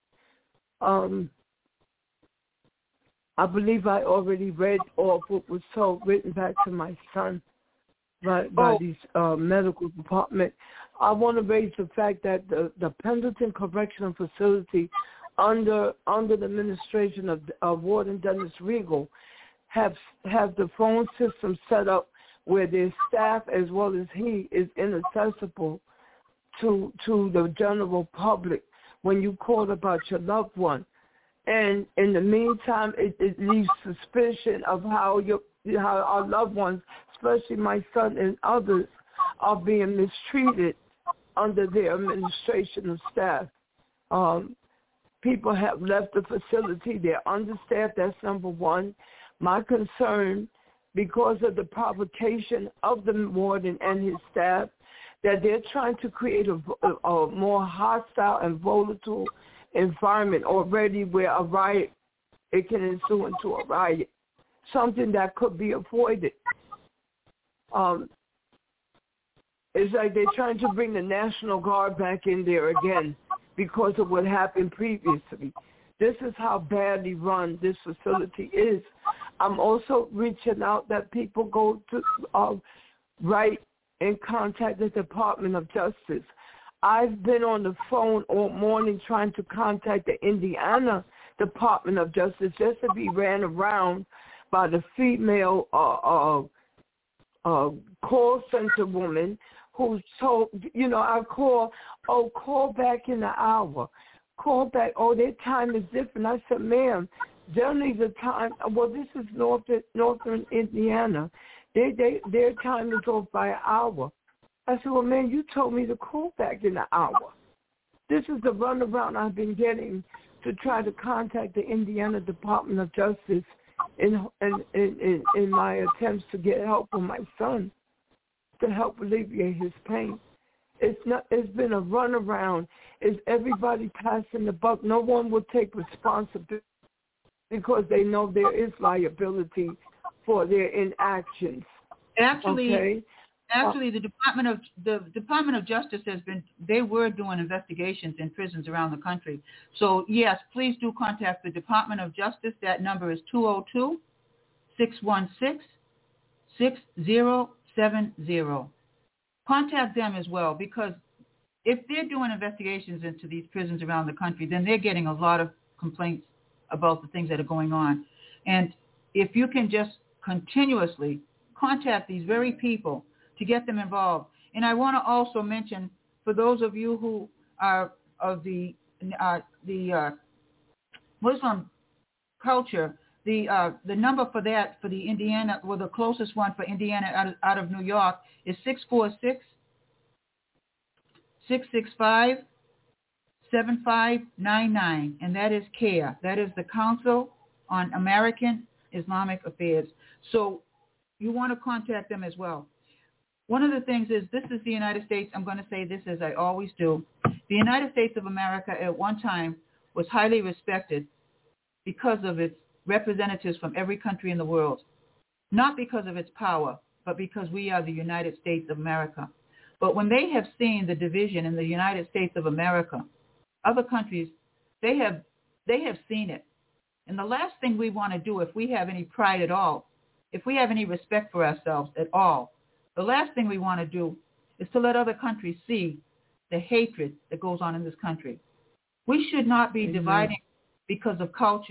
I believe I already read off what was written back to my son by these medical department. I want to raise the fact that the Pendleton Correctional Facility under the administration of Warden Dennis Regal have the phone system set up where their staff as well as he is inaccessible to the general public when you call about your loved one. And in the meantime, it leaves suspicion of how our loved ones, especially my son and others, are being mistreated under their administration of staff. People have left the facility. They're understaffed. That's number one. My concern, because of the provocation of the warden and his staff, that they're trying to create a more hostile and volatile environment already where a riot, it can ensue into a riot, something that could be avoided. It's like they're trying to bring the National Guard back in there again because of what happened previously. This is how badly run this facility is. I'm also reaching out that people go to write and contact the Department of Justice. I've been on the phone all morning trying to contact the Indiana Department of Justice just to be ran around by the female call center woman who told, I call back in an hour. Call back, their time is different. I said, ma'am, generally the time, this is northern Indiana. Their time is off by an hour. I said, well, man, you told me to call back in an hour. This is the runaround I've been getting to try to contact the Indiana Department of Justice in my attempts to get help for my son to help alleviate his pain. It's been a runaround. Is everybody passing the buck? No one will take responsibility because they know there is liability for their inactions. Actually, the Department of Justice they were doing investigations in prisons around the country. So yes, please do contact the Department of Justice. That number is 202-616-6070. Contact them as well, because if they're doing investigations into these prisons around the country, then they're getting a lot of complaints about the things that are going on. And if you can just continuously contact these very people to get them involved. And I want to also mention, for those of you who are of the Muslim culture, the number for that, for the Indiana, the closest one for Indiana out of New York is 646-665-7599, and that is CARE. That is the Council on American Islamic Affairs. So you want to contact them as well. One of the things is, this is the United States. I'm going to say this as I always do. The United States of America at one time was highly respected because of its representatives from every country in the world, not because of its power, but because we are the United States of America. But when they have seen the division in the United States of America, other countries, they have seen it. And the last thing we want to do, if we have any pride at all, if we have any respect for ourselves at all, the last thing we want to do is to let other countries see the hatred that goes on in this country. We should not be dividing because of cultures.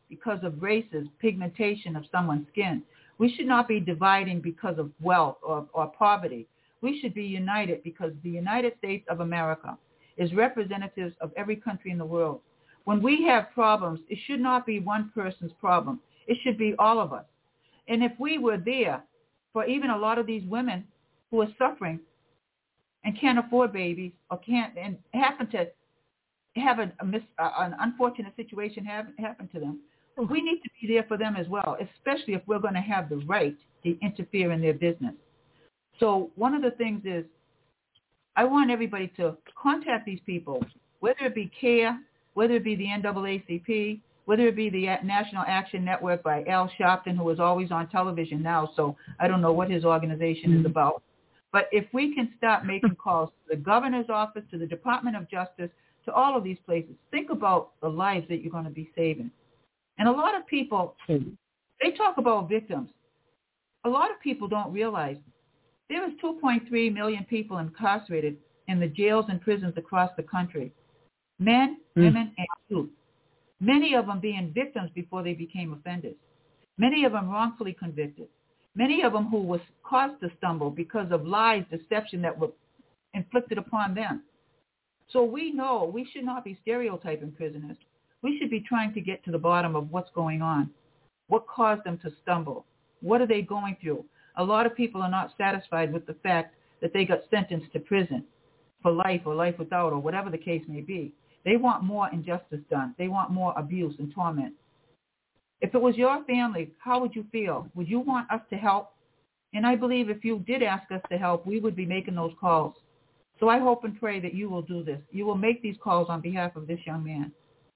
because of races, pigmentation of someone's skin. We should not be dividing because of wealth or poverty. We should be united because the United States of America is representatives of every country in the world. When we have problems, it should not be one person's problem. It should be all of us. And if we were there for even a lot of these women who are suffering and can't afford babies or can't and happen to have an unfortunate situation happen to them, we need to be there for them as well, especially if we're going to have the right to interfere in their business. So one of the things is I want everybody to contact these people, whether it be CARE, whether it be the NAACP, whether it be the National Action Network by Al Sharpton, who is always on television now, so I don't know what his organization is about. But if we can start making calls to the governor's office, to the Department of Justice, to all of these places, think about the lives that you're going to be saving. And a lot of people, they talk about victims. A lot of people don't realize there is 2.3 million people incarcerated in the jails and prisons across the country. Men, women, and youth. Many of them being victims before they became offenders. Many of them wrongfully convicted. Many of them who was caused to stumble because of lies, deception that were inflicted upon them. So we know we should not be stereotyping prisoners. We should be trying to get to the bottom of what's going on. What caused them to stumble? What are they going through? A lot of people are not satisfied with the fact that they got sentenced to prison for life or life without or whatever the case may be. They want more injustice done. They want more abuse and torment. If it was your family, how would you feel? Would you want us to help? And I believe if you did ask us to help, we would be making those calls. So I hope and pray that you will do this. You will make these calls on behalf of this young man.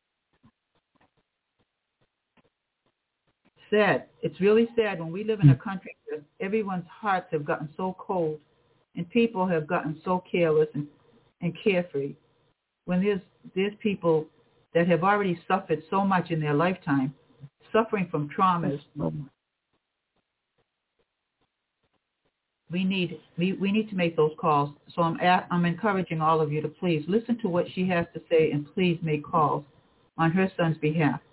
Sad. It's really sad when we live in a country where everyone's hearts have gotten so cold and people have gotten so careless and carefree. When there's people that have already suffered so much in their lifetime, suffering from traumas, we need to make those calls. So I'm encouraging all of you to please listen to what she has to say and please make calls on her son's behalf.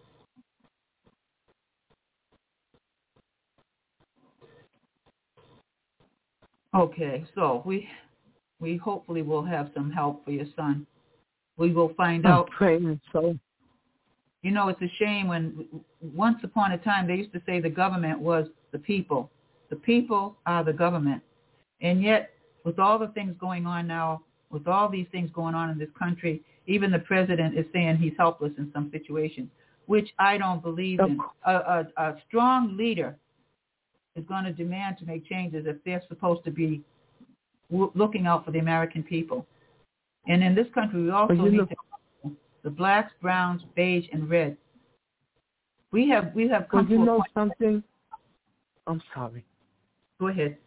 Okay, so we hopefully will have some help for your son. We will find out. Praying so. You know, it's a shame when once upon a time they used to say the government was the people. The people are the government. And yet, with all the things going on now, with all these things going on in this country, even the president is saying he's helpless in some situations, which I don't believe in. A strong leader is going to demand to make changes if they're supposed to be looking out for the American people. And in this country, we also need to the blacks, browns, beige, and red. We have come to you know something? I'm sorry. Go ahead.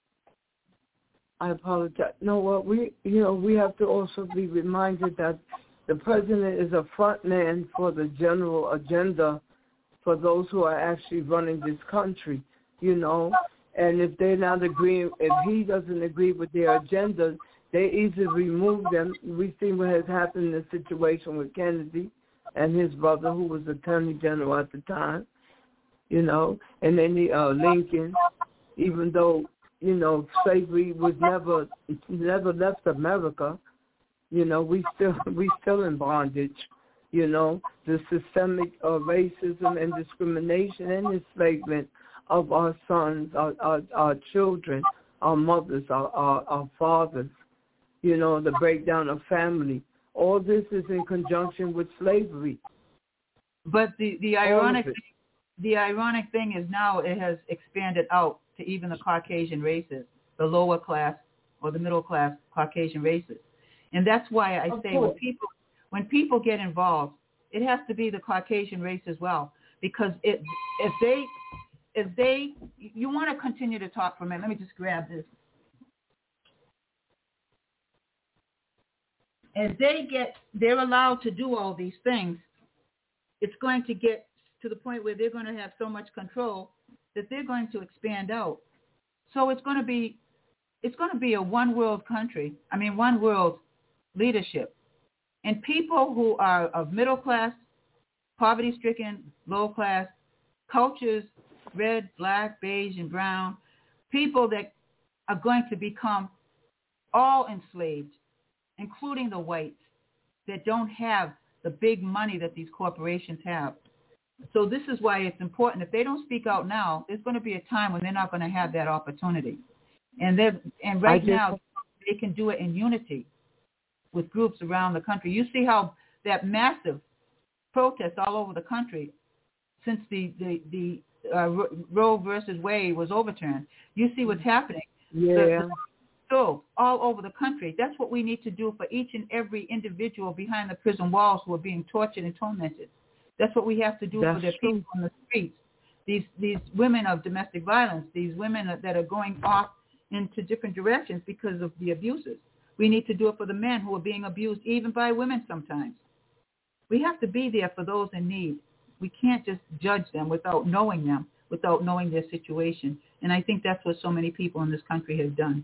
I apologize. No, what we have to also be reminded that the president is a front man for the general agenda for those who are actually running this country, and if they're not agreeing, if he doesn't agree with their agenda, they easily remove them. We've seen what has happened in the situation with Kennedy and his brother, who was Attorney General at the time, and then Lincoln, even though, slavery was never left America, we still in bondage, the systemic racism and discrimination and enslavement of our sons, our children, our mothers, our fathers, the breakdown of family. All this is in conjunction with slavery. But the ironic thing is now it has expanded out to even the Caucasian races, the lower class or the middle class Caucasian races. And that's why I say when people get involved, it has to be the Caucasian race as well. Because if you want to continue to talk for a minute, let me just grab this. As they're allowed to do all these things, it's going to get to the point where they're going to have so much control that they're going to expand out. So it's going to be a one world country. One world leadership. And people who are of middle class poverty-stricken, low-class cultures, red, black, beige, and brown, people that are going to become all enslaved, including the whites that don't have the big money that these corporations have. So this is why it's important. If they don't speak out now, there's going to be a time when they're not going to have that opportunity. And right now, they can do it in unity with groups around the country. You see how that massive protest all over the country since the Roe versus Wade was overturned. You see what's happening. Yeah. So all over the country. That's what we need to do for each and every individual behind the prison walls who are being tortured and tormented. That's what we have to do for the people on the streets. These women of domestic violence, these women that are going off into different directions because of the abuses. We need to do it for the men who are being abused, even by women sometimes. We have to be there for those in need. We can't just judge them without knowing their situation. And I think that's what so many people in this country have done.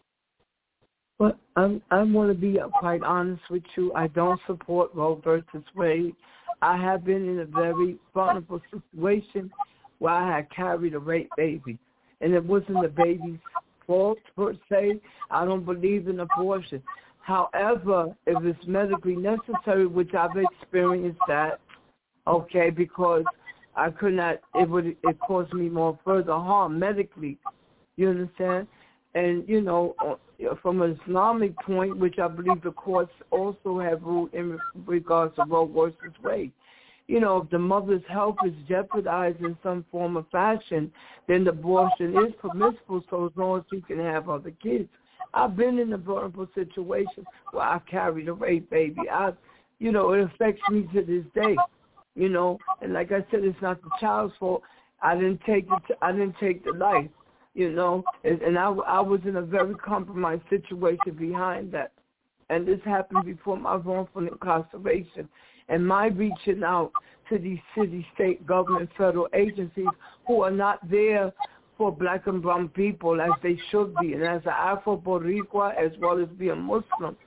But I want to be quite honest with you. I don't support Roe versus Wade. I have been in a very vulnerable situation where I had carried a rape baby. And it wasn't the baby's fault, per se. I don't believe in abortion. However, if it's medically necessary, which I've experienced that, okay, because I could not, it caused me more further harm medically. You understand? And, you know, from an Islamic point, which I believe the courts also have ruled in regards to Roe versus Wade, you know, if the mother's health is jeopardized in some form or fashion, then the abortion is permissible so as long as you can have other kids. I've been in a vulnerable situation where I carried a rape baby. It affects me to this day, you know. And like I said, it's not the child's fault. I didn't take the life. You know, and I was in a very compromised situation behind that. And this happened before my wrongful incarceration. And my reaching out to these city, state, government, federal agencies who are not there for black and brown people as they should be. And as an Afro-Boricua, as well as being Muslim,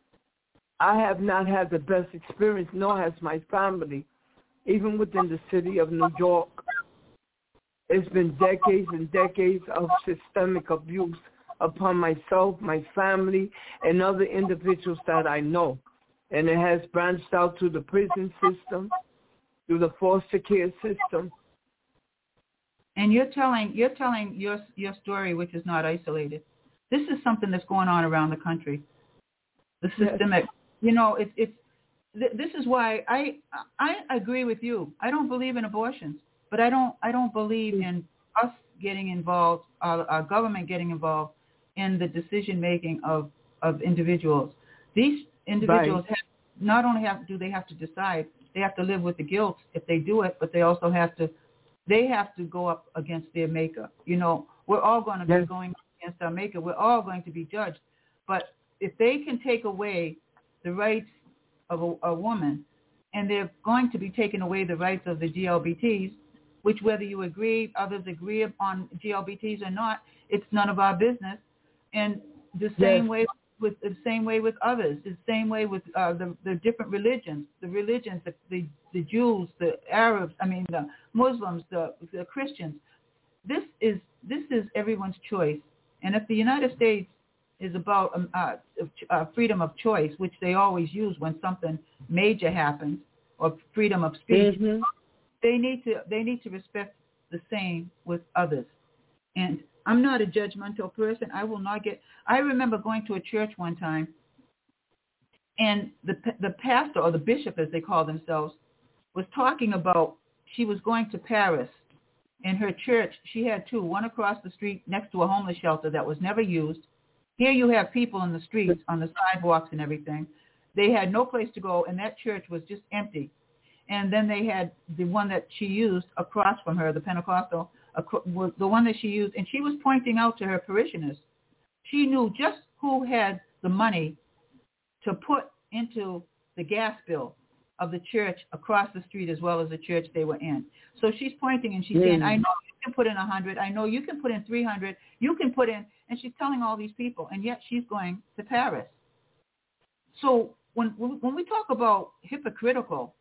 I have not had the best experience, nor has my family, even within the city of New York. It's been decades and decades of systemic abuse upon myself, my family, and other individuals that I know. And it has branched out to the prison system, through the foster care system. And you're telling your story, which is not isolated. This is something that's going on around the country. The systemic, yes. This is why I agree with you. I don't believe in abortions. But I don't believe in us getting involved, our government getting involved in the decision making of individuals. These individuals not only have to decide, they have to live with the guilt if they do it, but they also have to go up against their maker. You know, we're all going to be going against our maker. We're all going to be judged. But if they can take away the rights of a woman, and they're going to be taking away the rights of the GLBTs, which whether you agree, others agree on GLBTs or not, it's none of our business. And the same way with others, the same way with the different religions, the Jews, the Arabs, the Muslims, the Christians. This is everyone's choice. And if the United States is about freedom of choice, which they always use when something major happens, or freedom of speech. Mm-hmm. They need to respect the same with others. And I'm not a judgmental person. I remember going to a church one time, and the pastor, or the bishop as they call themselves, was talking about she was going to Paris. In her church, she had two, one across the street next to a homeless shelter that was never used. Here you have people in the streets, on the sidewalks and everything. They had no place to go, and that church was just empty. And then they had the one that she used across from her, the Pentecostal, the one that she used, and she was pointing out to her parishioners. She knew just who had the money to put into the gas bill of the church across the street as well as the church they were in. So she's pointing and she's saying, I know you can put in 100. I know you can put in 300. You can put in, and she's telling all these people, and yet she's going to Paris. So when we talk about hypocritical,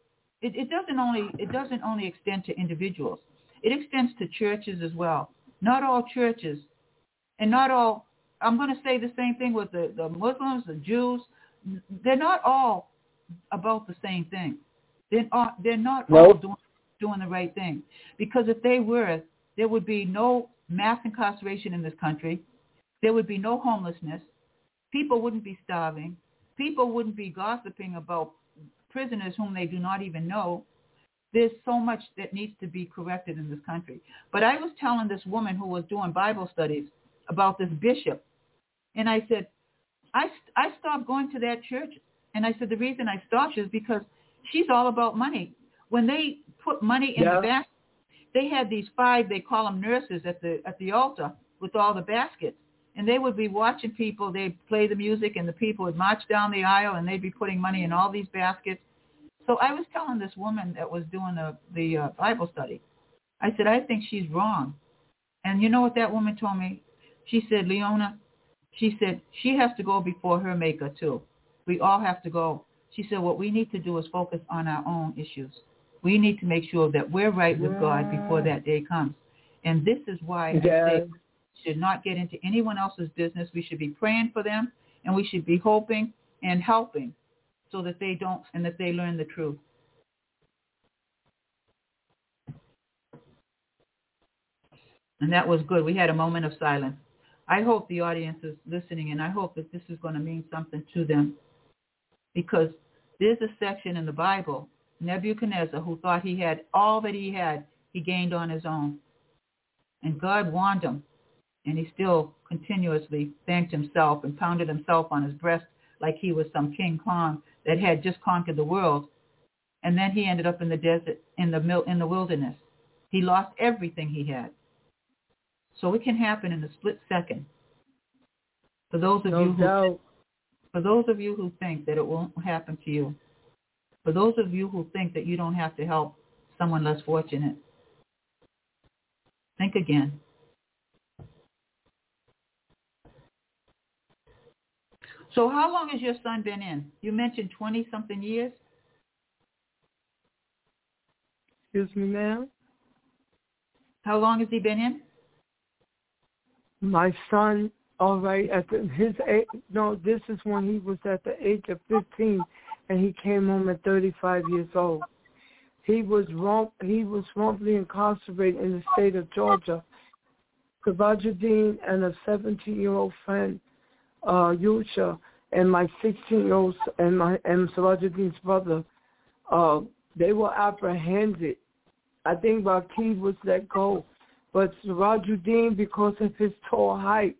it doesn't only extend to individuals. It extends to churches as well. Not all churches, and not all. I'm going to say the same thing with the Muslims, the Jews. They're not all about the same thing. They're not all doing the right thing. Because if they were, there would be no mass incarceration in this country. There would be no homelessness. People wouldn't be starving. People wouldn't be gossiping about prisoners whom they do not even know. There's so much that needs to be corrected in this country. But I was telling this woman who was doing Bible studies about this bishop, and I said, I stopped going to that church. And I said, the reason I stopped is because she's all about money. When they put money in the basket, they had these 5, they call them nurses at the altar with all the baskets. And they would be watching people. They'd play the music, and the people would march down the aisle, and they'd be putting money in all these baskets. So I was telling this woman that was doing the Bible study, I said, I think she's wrong. And you know what that woman told me? She said, Leona, she said, she has to go before her maker too. We all have to go. She said, what we need to do is focus on our own issues. We need to make sure that we're right with God before that day comes. And this is why I say we should not get into anyone else's business. We should be praying for them, and we should be hoping and helping so that they don't, and that they learn the truth. And that was good. We had a moment of silence. I hope the audience is listening, and I hope that this is going to mean something to them, because there's a section in the Bible, Nebuchadnezzar, who thought he had all that he had, he gained on his own. And God warned him, and he still continuously thanked himself and pounded himself on his breast like he was some King Kong that had just conquered the world. And then he ended up in the desert, in the wilderness. He lost everything he had. So it can happen in a split second. For those of you who think that it won't happen to you, for those of you who think that you don't have to help someone less fortunate, think again. So how long has your son been in? You mentioned 20-something years? Excuse me, ma'am? How long has he been in? My son, all right, his age, no, this is when he was at the age of 15, and he came home at 35 years old. He was wrongfully incarcerated in the state of Georgia. Sirajuddin and a 17-year-old friend, Yusha, and my 16-year-old and Sirajuddin's brother, they were apprehended. I think Rakib was let go. But Sirajuddin, because of his tall height,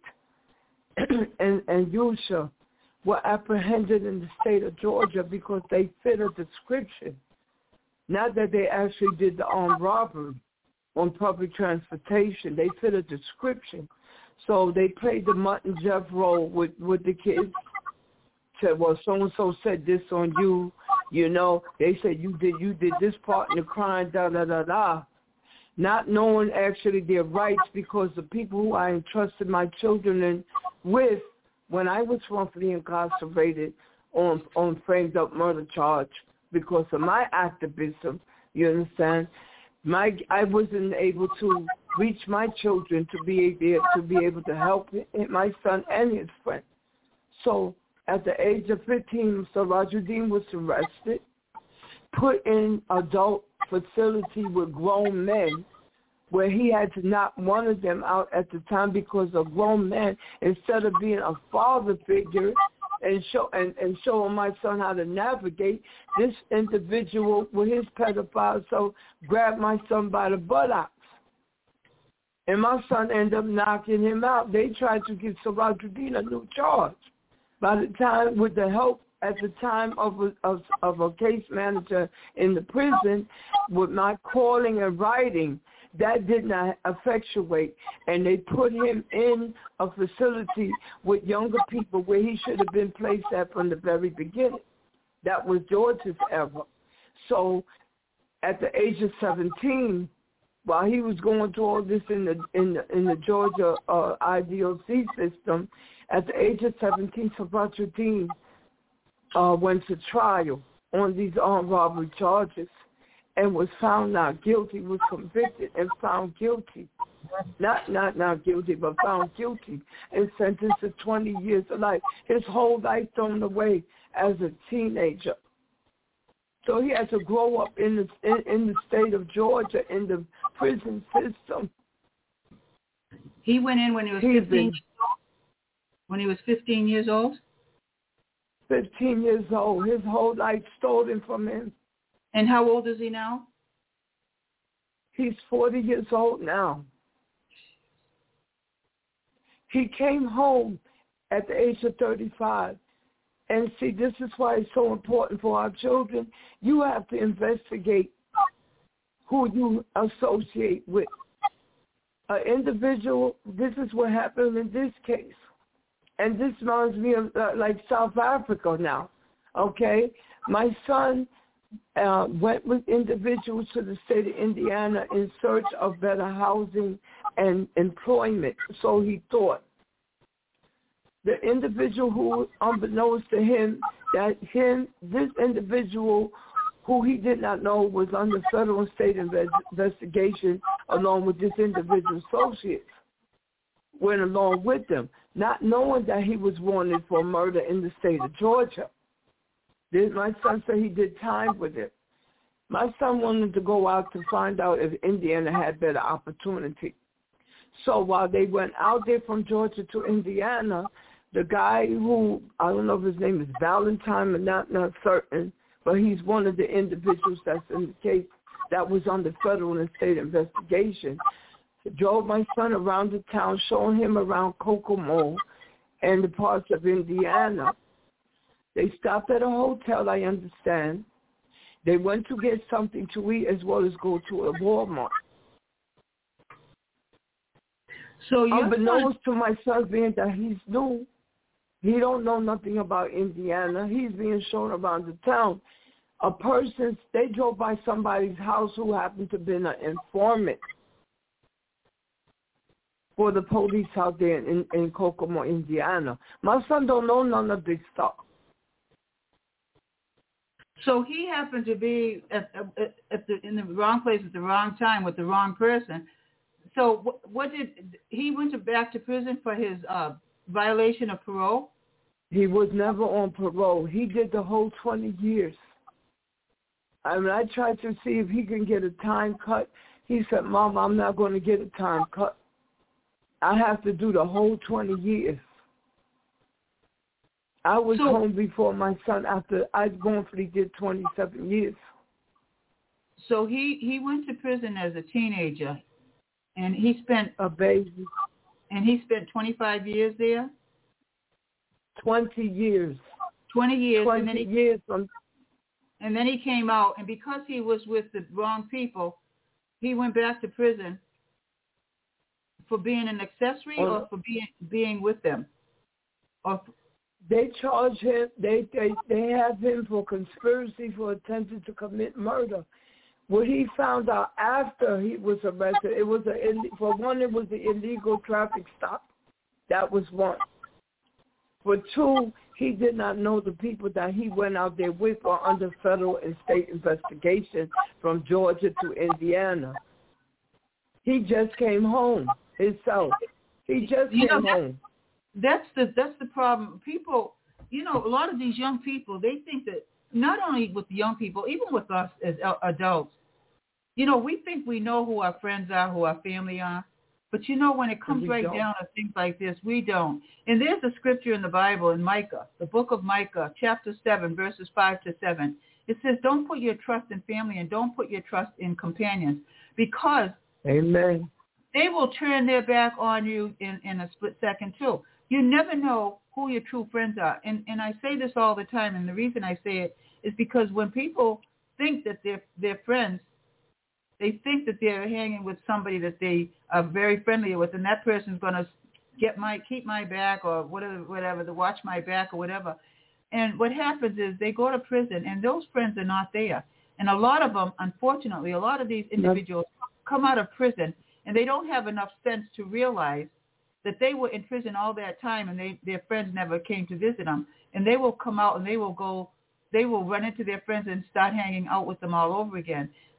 and Yusha were apprehended in the state of Georgia because they fit a description. Not that they actually did the armed robbery on public transportation. They fit a description. So they played the Mutt and Jeff role with the kids. Said, well, so-and-so said this on you. You know, they said you did this part in the crime, da-da-da-da. Not knowing actually their rights, because the people who I entrusted my children with when I was wrongfully incarcerated on framed up murder charge because of my activism, you understand? I wasn't able to reach my children to be able to help my son and his friend. So at the age of 15, Sirajuddin was arrested, put in adult facility with grown men, where he had to knock one of them out at the time because a grown man, instead of being a father figure and showing my son how to navigate, this individual with his pedophile so grabbed my son by the buttocks. And my son ended up knocking him out. They tried to give Sirajuddin a new charge. By the time, with the help at the time of a case manager in the prison, with my calling and writing, that did not effectuate, and they put him in a facility with younger people where he should have been placed at from the very beginning. That was George's era. So at the age of 17, while he was going through all this in the Georgia IDOC system, at the age of 17, Sirajuddin went to trial on these armed robbery charges. and was found not guilty, was convicted and found guilty. Not guilty, but found guilty and sentenced to 20 years of life. His whole life thrown away as a teenager. So he had to grow up in the state of Georgia in the prison system. He went in when he was 15. When he was 15 years old. 15 years old. His whole life stolen from him. And how old is he now? He's 40 years old now. He came home at the age of 35. And see, this is why it's so important for our children. You have to investigate who you associate with. An individual, this is what happened in this case. And this reminds me of like South Africa now, okay? My son went with individuals to the state of Indiana in search of better housing and employment, so he thought. The individual who, unbeknownst to him, this individual who he did not know was under federal and state investigation along with this individual associate, went along with them, not knowing that he was wanted for murder in the state of Georgia. Then my son said he did time with it. My son wanted to go out to find out if Indiana had better opportunity. So while they went out there from Georgia to Indiana, the guy who, I don't know if his name is Valentine or not certain, but he's one of the individuals that's in the case that was under federal and state investigation, drove my son around the town, showing him around Kokomo and the parts of Indiana. They stopped at a hotel, I understand. They went to get something to eat as well as go to a Walmart. So unbeknownst to my son being that he's new, he don't know nothing about Indiana. He's being shown around the town. They drove by somebody's house who happened to be an informant for the police out there in Kokomo, Indiana. My son don't know none of this stuff. So he happened to be in the wrong place at the wrong time with the wrong person. So what did he went back to prison for his violation of parole? He was never on parole. He did the whole 20 years. I mean, I tried to see if he can get a time cut. He said, Mom, I'm not going to get a time cut. I have to do the whole 20 years. I was home before my son after I'd gone for he did 27 years. So he went to prison as a teenager, and he spent a baby. And he spent 25 years there? 20 years. 20 years. 20 years. And then he came out, and because he was with the wrong people, he went back to prison for being an accessory or for being with them? Or they charge him, they have him for conspiracy for attempting to commit murder. What he found out after he was arrested, it was for one, it was the illegal traffic stop. That was one. For two, he did not know the people that he went out there with were under federal and state investigation from Georgia to Indiana. He just came home himself. He just came home. That's the problem. People, a lot of these young people, they think that not only with the young people, even with us as adults, we think we know who our friends are, who our family are. But when it comes down to things like this, we don't. And there's a scripture in the Bible in Micah, the book of Micah, chapter 7, verses 5 to 7. It says, don't put your trust in family and don't put your trust in companions, because Amen. They will turn their back on you in a split second too. You never know who your true friends are. And I say this all the time, and the reason I say it is because when people think that they're friends, they think that they're hanging with somebody that they are very friendly with, and that person's going to keep my back or whatever, to watch my back or whatever. And what happens is they go to prison, and those friends are not there. And a lot of them, unfortunately, a lot of these individuals come out of prison, and they don't have enough sense to realize that they were in prison all that time, and their friends never came to visit them. And they will come out, and they will run into their friends and start hanging out with them all over again.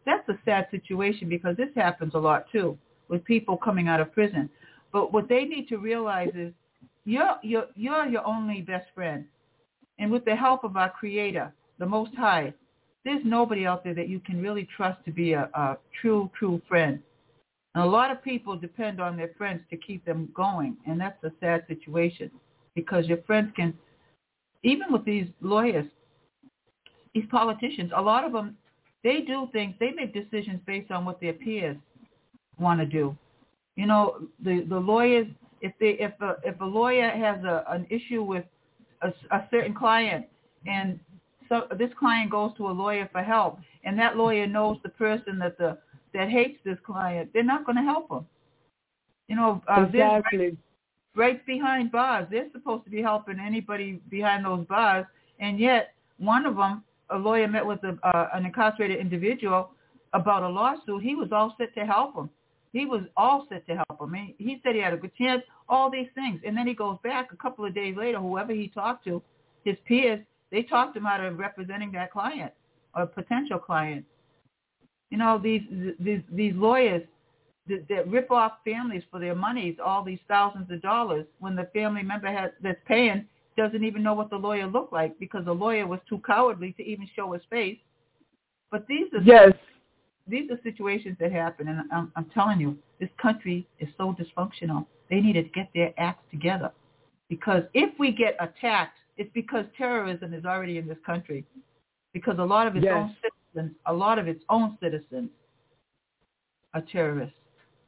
that's a sad situation because this happens a lot too with people coming out of prison. But what they need to realize is you're your only best friend. And with the help of our Creator, the Most High, there's nobody out there that you can really trust to be a true friend. And a lot of people depend on their friends to keep them going, and that's a sad situation because your friends can, even with these lawyers, these politicians, a lot of them, they do things, they make decisions based on what their peers want to do. You know, the lawyers, if a lawyer has an issue with a certain client, and so this client goes to a lawyer for help, and that lawyer knows the person that hates this client, they're not going to help them. You know, exactly. Right behind bars, they're supposed to be helping anybody behind those bars, and yet one of them, a lawyer met with an incarcerated individual about a lawsuit. He was all set to help him. He was all set to help him. He said he had a good chance, all these things. And then he goes back a couple of days later, whoever he talked to, his peers, they talked him out of representing that client or potential client. You know, these lawyers that rip off families for their monies, all these thousands of dollars, when the family member that's paying doesn't even know what the lawyer looked like because the lawyer was too cowardly to even show his face. But these are situations that happen, and I'm telling you, this country is so dysfunctional. They need to get their acts together, because if we get attacked, it's because terrorism is already in this country, because a lot of its own citizens are terrorists.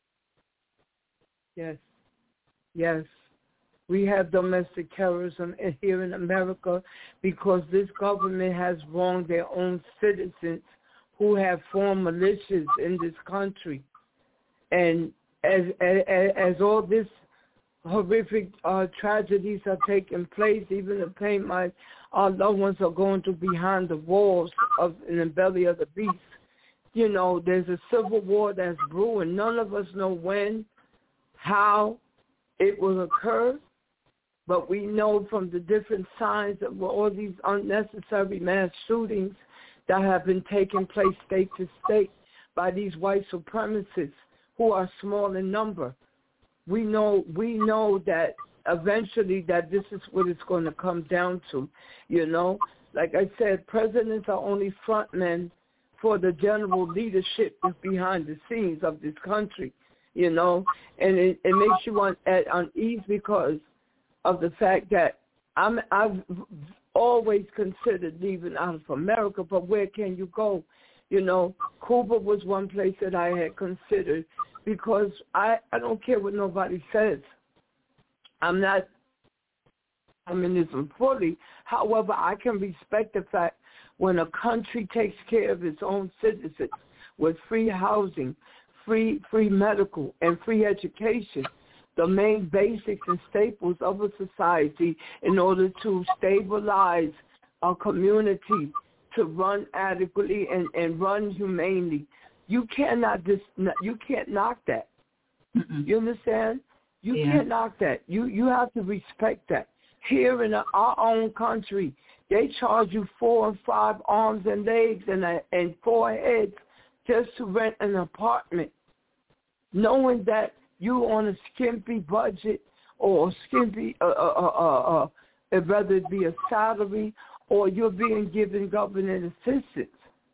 Yes. We have domestic terrorism here in America because this government has wronged their own citizens who have formed militias in this country. And as all this horrific tragedies are taking place, even the pain our loved ones are going to behind the walls in the belly of the beast. You know, there's a civil war that's brewing. None of us know when, how it will occur, but we know from the different signs of all these unnecessary mass shootings that have been taking place state to state by these white supremacists who are small in number. We know that eventually that this is what it's going to come down to, you know. Like I said, presidents are only front men for the general leadership that's behind the scenes of this country, you know. And it makes you at unease because of the fact that I've always considered leaving out of America, but where can you go? You know, Cuba was one place that I had considered because I don't care what nobody says. I'm not communism fully. However, I can respect the fact when a country takes care of its own citizens with free housing, free medical, and free education, the main basics and staples of a society in order to stabilize a community to run adequately and run humanely. You can't knock that. Mm-mm. You understand? You can't knock that. You have to respect that. Here in our own country, they charge you 4 and 5 arms and legs and 4 heads just to rent an apartment, knowing that you on a skimpy budget or skimpy, whether it be a salary or you're being given government assistance.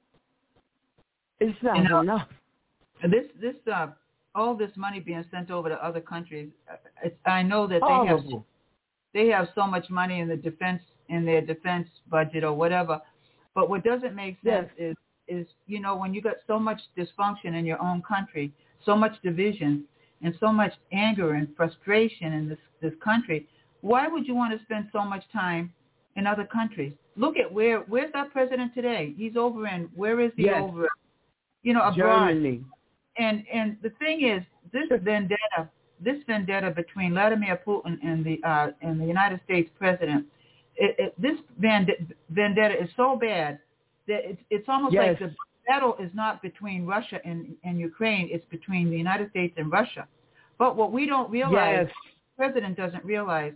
It's not enough. This all this money being sent over to other countries, I know that they have so much money in their defense budget or whatever. But what doesn't make sense is you know, when you got so much dysfunction in your own country, so much division, and so much anger and frustration in this country, why would you want to spend so much time in other countries? Look at where's our president today? He's over in, where is he over? You know, abroad. Germany. And the thing is, this vendetta between Vladimir Putin and the United States president, this vendetta is so bad that it's almost like the battle is not between Russia and Ukraine, it's between the United States and Russia. But what we don't realize, the president doesn't realize,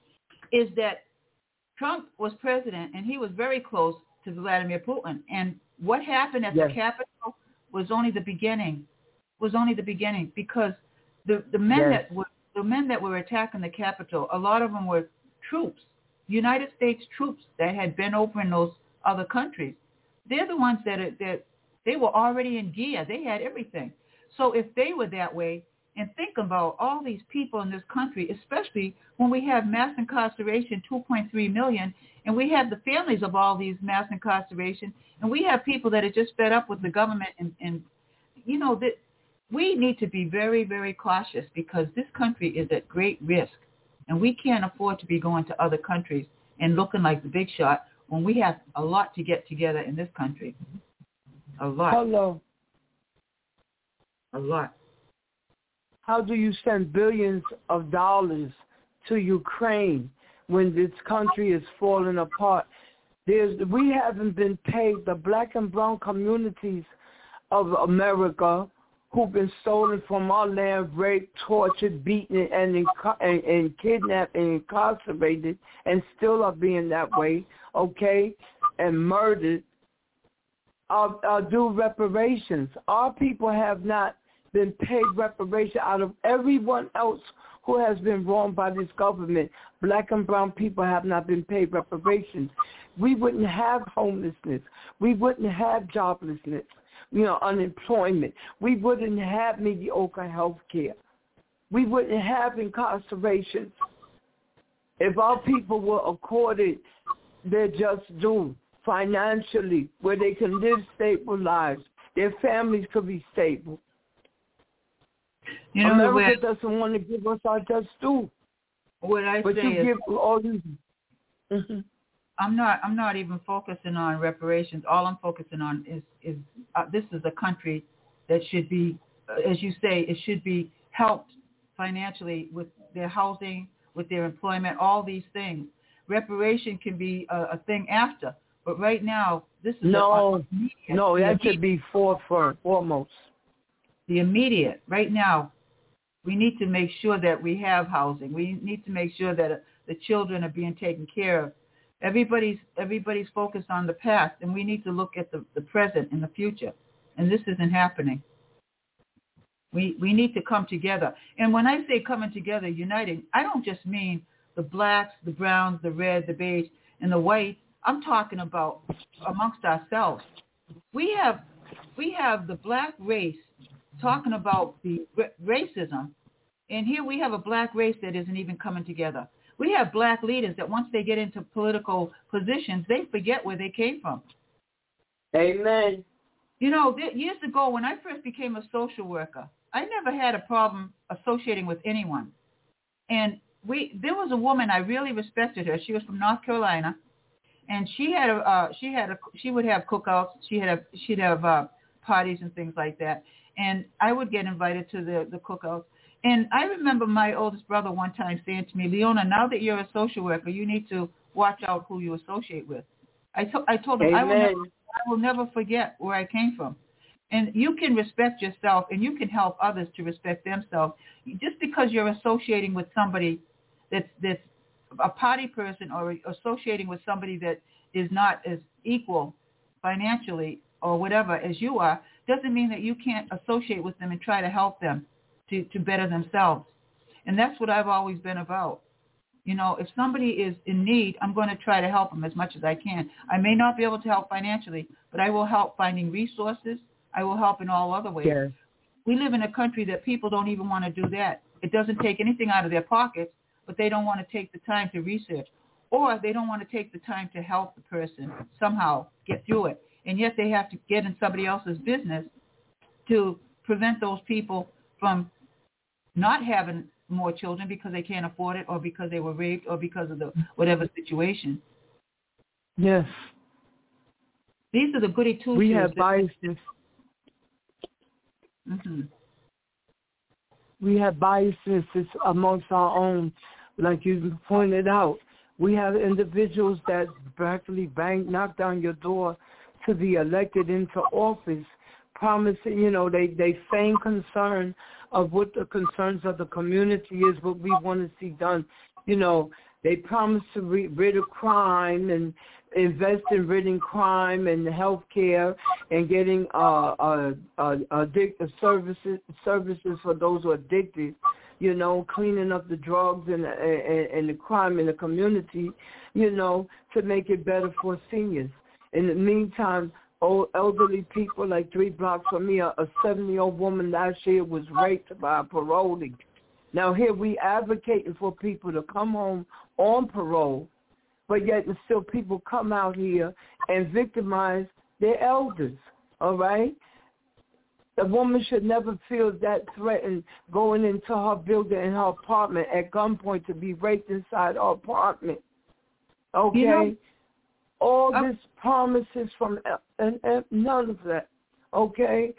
is that Trump was president and he was very close to Vladimir Putin. And what happened at the Capitol was only the beginning. Because the men that were attacking the Capitol, a lot of them were troops, United States troops that had been over in those other countries. They're the ones that they were already in gear. They had everything. So if they were that way, and think about all these people in this country, especially when we have mass incarceration, 2.3 million, and we have the families of all these mass incarceration, and we have people that are just fed up with the government, and that we need to be very, very cautious, because this country is at great risk, and we can't afford to be going to other countries and looking like the big shot when we have a lot to get together in this country. A lot. Hello. A lot. How do you send billions of dollars to Ukraine when this country is falling apart? We haven't been paid. The black and brown communities of America who've been stolen from our land, raped, tortured, beaten, and kidnapped and incarcerated, and still are being that way, okay, and murdered, are due reparations. Our people have not been paid reparation out of everyone else who has been wronged by this government. Black and brown people have not been paid reparations. We wouldn't have homelessness. We wouldn't have joblessness, unemployment. We wouldn't have mediocre health care. We wouldn't have incarceration if our people were accorded their just due financially, where they can live stable lives. Their families could be stable. America doesn't want to give us our just due. What I but say you is, give all these. I'm not even focusing on reparations. All I'm focusing on is this is a country that should be, as you say, it should be helped financially with their housing, with their employment, all these things. Reparation can be a thing after, but right now this is that should be foremost. The immediate. Right now, we need to make sure that we have housing. We need to make sure that the children are being taken care of. Everybody's focused on the past, and we need to look at the present and the future. And this isn't happening. We need to come together. And when I say coming together, uniting, I don't just mean the blacks, the browns, the red, the beige, and the white. I'm talking about amongst ourselves. We have the black race talking about the racism, and here we have a black race that isn't even coming together. We have black leaders that once they get into political positions, they forget where they came from. Amen. Years ago when I first became a social worker, I never had a problem associating with anyone. And there was a woman, I really respected her. She was from North Carolina, and she would have cookouts. She'd have parties and things like that. And I would get invited to the cookouts. And I remember my oldest brother one time saying to me, Leona, now that you're a social worker, you need to watch out who you associate with. I told him, I will never forget where I came from. And you can respect yourself, and you can help others to respect themselves. Just because you're associating with somebody that's a party person, or associating with somebody that is not as equal financially or whatever as you are, doesn't mean that you can't associate with them and try to help them to better themselves. And that's what I've always been about. If somebody is in need, I'm going to try to help them as much as I can. I may not be able to help financially, but I will help finding resources. I will help in all other ways. Yes. We live in a country that people don't even want to do that. It doesn't take anything out of their pockets, but they don't want to take the time to research, or they don't want to take the time to help the person somehow get through it. And yet they have to get in somebody else's business to prevent those people from not having more children because they can't afford it, or because they were raped, or because of the whatever situation. Yes. These are the goody two-shoes. We have biases. Mm-hmm. We have biases amongst our own, like you pointed out. We have individuals that practically knock down your door to be elected into office, promising, they feign concern of what the concerns of the community is, what we want to see done, They promise to rid of crime and invest in ridding crime and health care and getting services for those who are addicted, you know, cleaning up the drugs and the crime in the community, you know, to make it better for seniors. In the meantime, old elderly people, like 3 blocks from me, a 70-year-old woman last year was raped by a parolee. Now here we advocating for people to come home on parole, but yet still people come out here and victimize their elders, all right? A woman should never feel that threatened going into her building in her apartment at gunpoint to be raped inside her apartment, okay? You know, all this promises from and none of that, okay?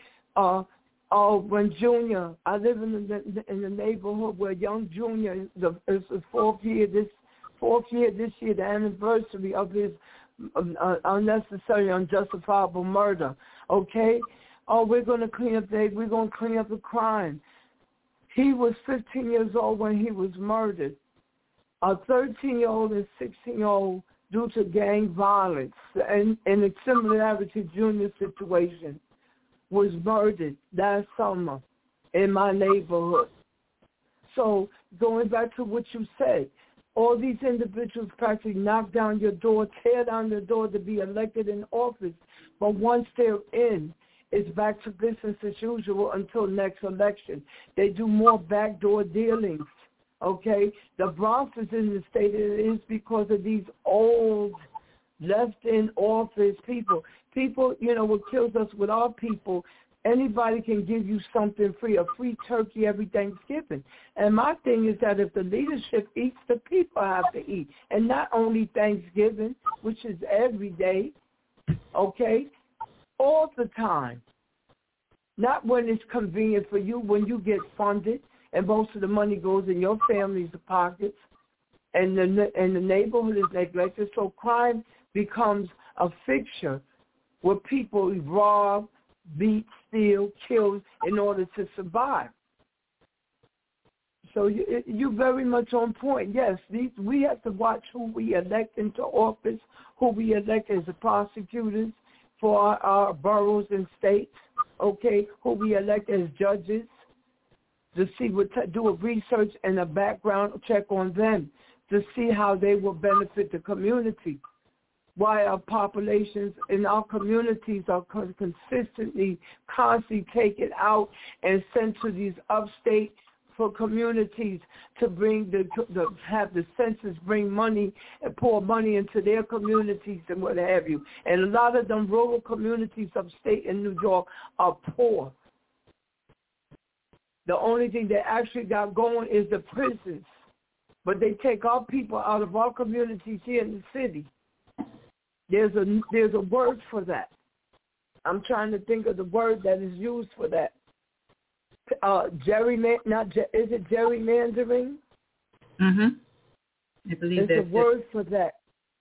When Junior, I live in the neighborhood where young Junior, it's the fourth year this year, the anniversary of his unnecessary, unjustifiable murder, okay? Oh, we're going to clean up the crime. He was 15 years old when he was murdered. A 13-year-old and 16-year-old due to gang violence and a similarity to Junior's situation was murdered last summer in my neighborhood. So going back to what you said, all these individuals practically knock down your door, tear down your door to be elected in office. But once they're in, it's back to business as usual until next election. They do more backdoor dealings, okay? The Bronx is in the state it is because of these old left-in-office people. People, you know, what kills us with our people, anybody can give you something free, a free turkey every Thanksgiving. And my thing is that if the leadership eats, the people have to eat. And not only Thanksgiving, which is every day, okay, all the time. Not when it's convenient for you, when you get funded and most of the money goes in your family's pockets and the neighborhood is neglected. So crime becomes a fixture where people rob, beat, steal, kill in order to survive. So you're very much on point. Yes, we have to watch who we elect into office, who we elect as the prosecutors for our boroughs and states, okay, who we elect as judges, to see do a research and a background check on them to see how they will benefit the community. Why our populations in our communities are constantly, constantly taken out and sent to these upstate for communities to bring have the census bring money and pour money into their communities and what have you. And a lot of them rural communities upstate in New York are poor. The only thing they actually got going is the prisons. But they take our people out of our communities here in the city. There's a word for that. I'm trying to think of the word that is used for that. Is it gerrymandering? Mm-hmm. I believe there's a word for that.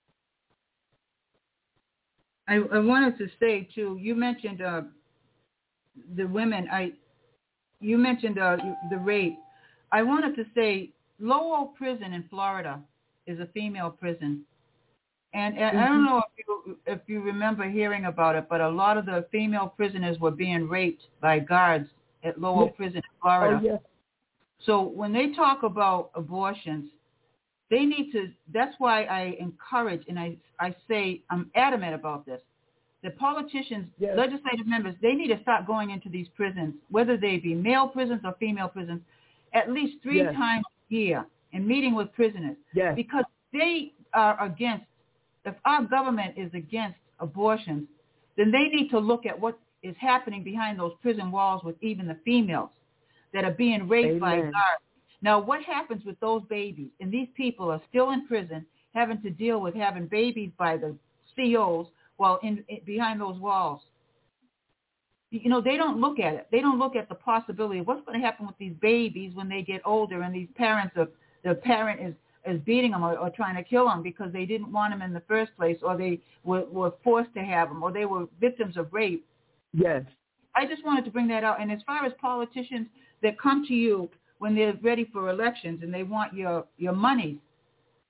I wanted to say too. You mentioned the women. You mentioned the rape. I wanted to say Lowell Prison in Florida is a female prison. And I don't know if you remember hearing about it, but a lot of the female prisoners were being raped by guards at Lowell Prison in Florida. Oh, yeah. So when they talk about abortions, they need to, that's why I encourage and I say I'm adamant about this. The politicians, legislative members, they need to start going into these prisons, whether they be male prisons or female prisons, at least 3 times a year and meeting with prisoners. Yes. Because they are against, if our government is against abortions, then they need to look at what is happening behind those prison walls with even the females that are being raped by guards. Now, what happens with those babies? And these people are still in prison having to deal with having babies by the COs while behind those walls. You know, they don't look at it. They don't look at the possibility of what's going to happen with these babies when they get older and these parents, the parent is beating them or trying to kill them because they didn't want them in the first place, or they were forced to have them, or they were victims of rape. Yes. I just wanted to bring that out. And as far as politicians that come to you when they're ready for elections and they want your money,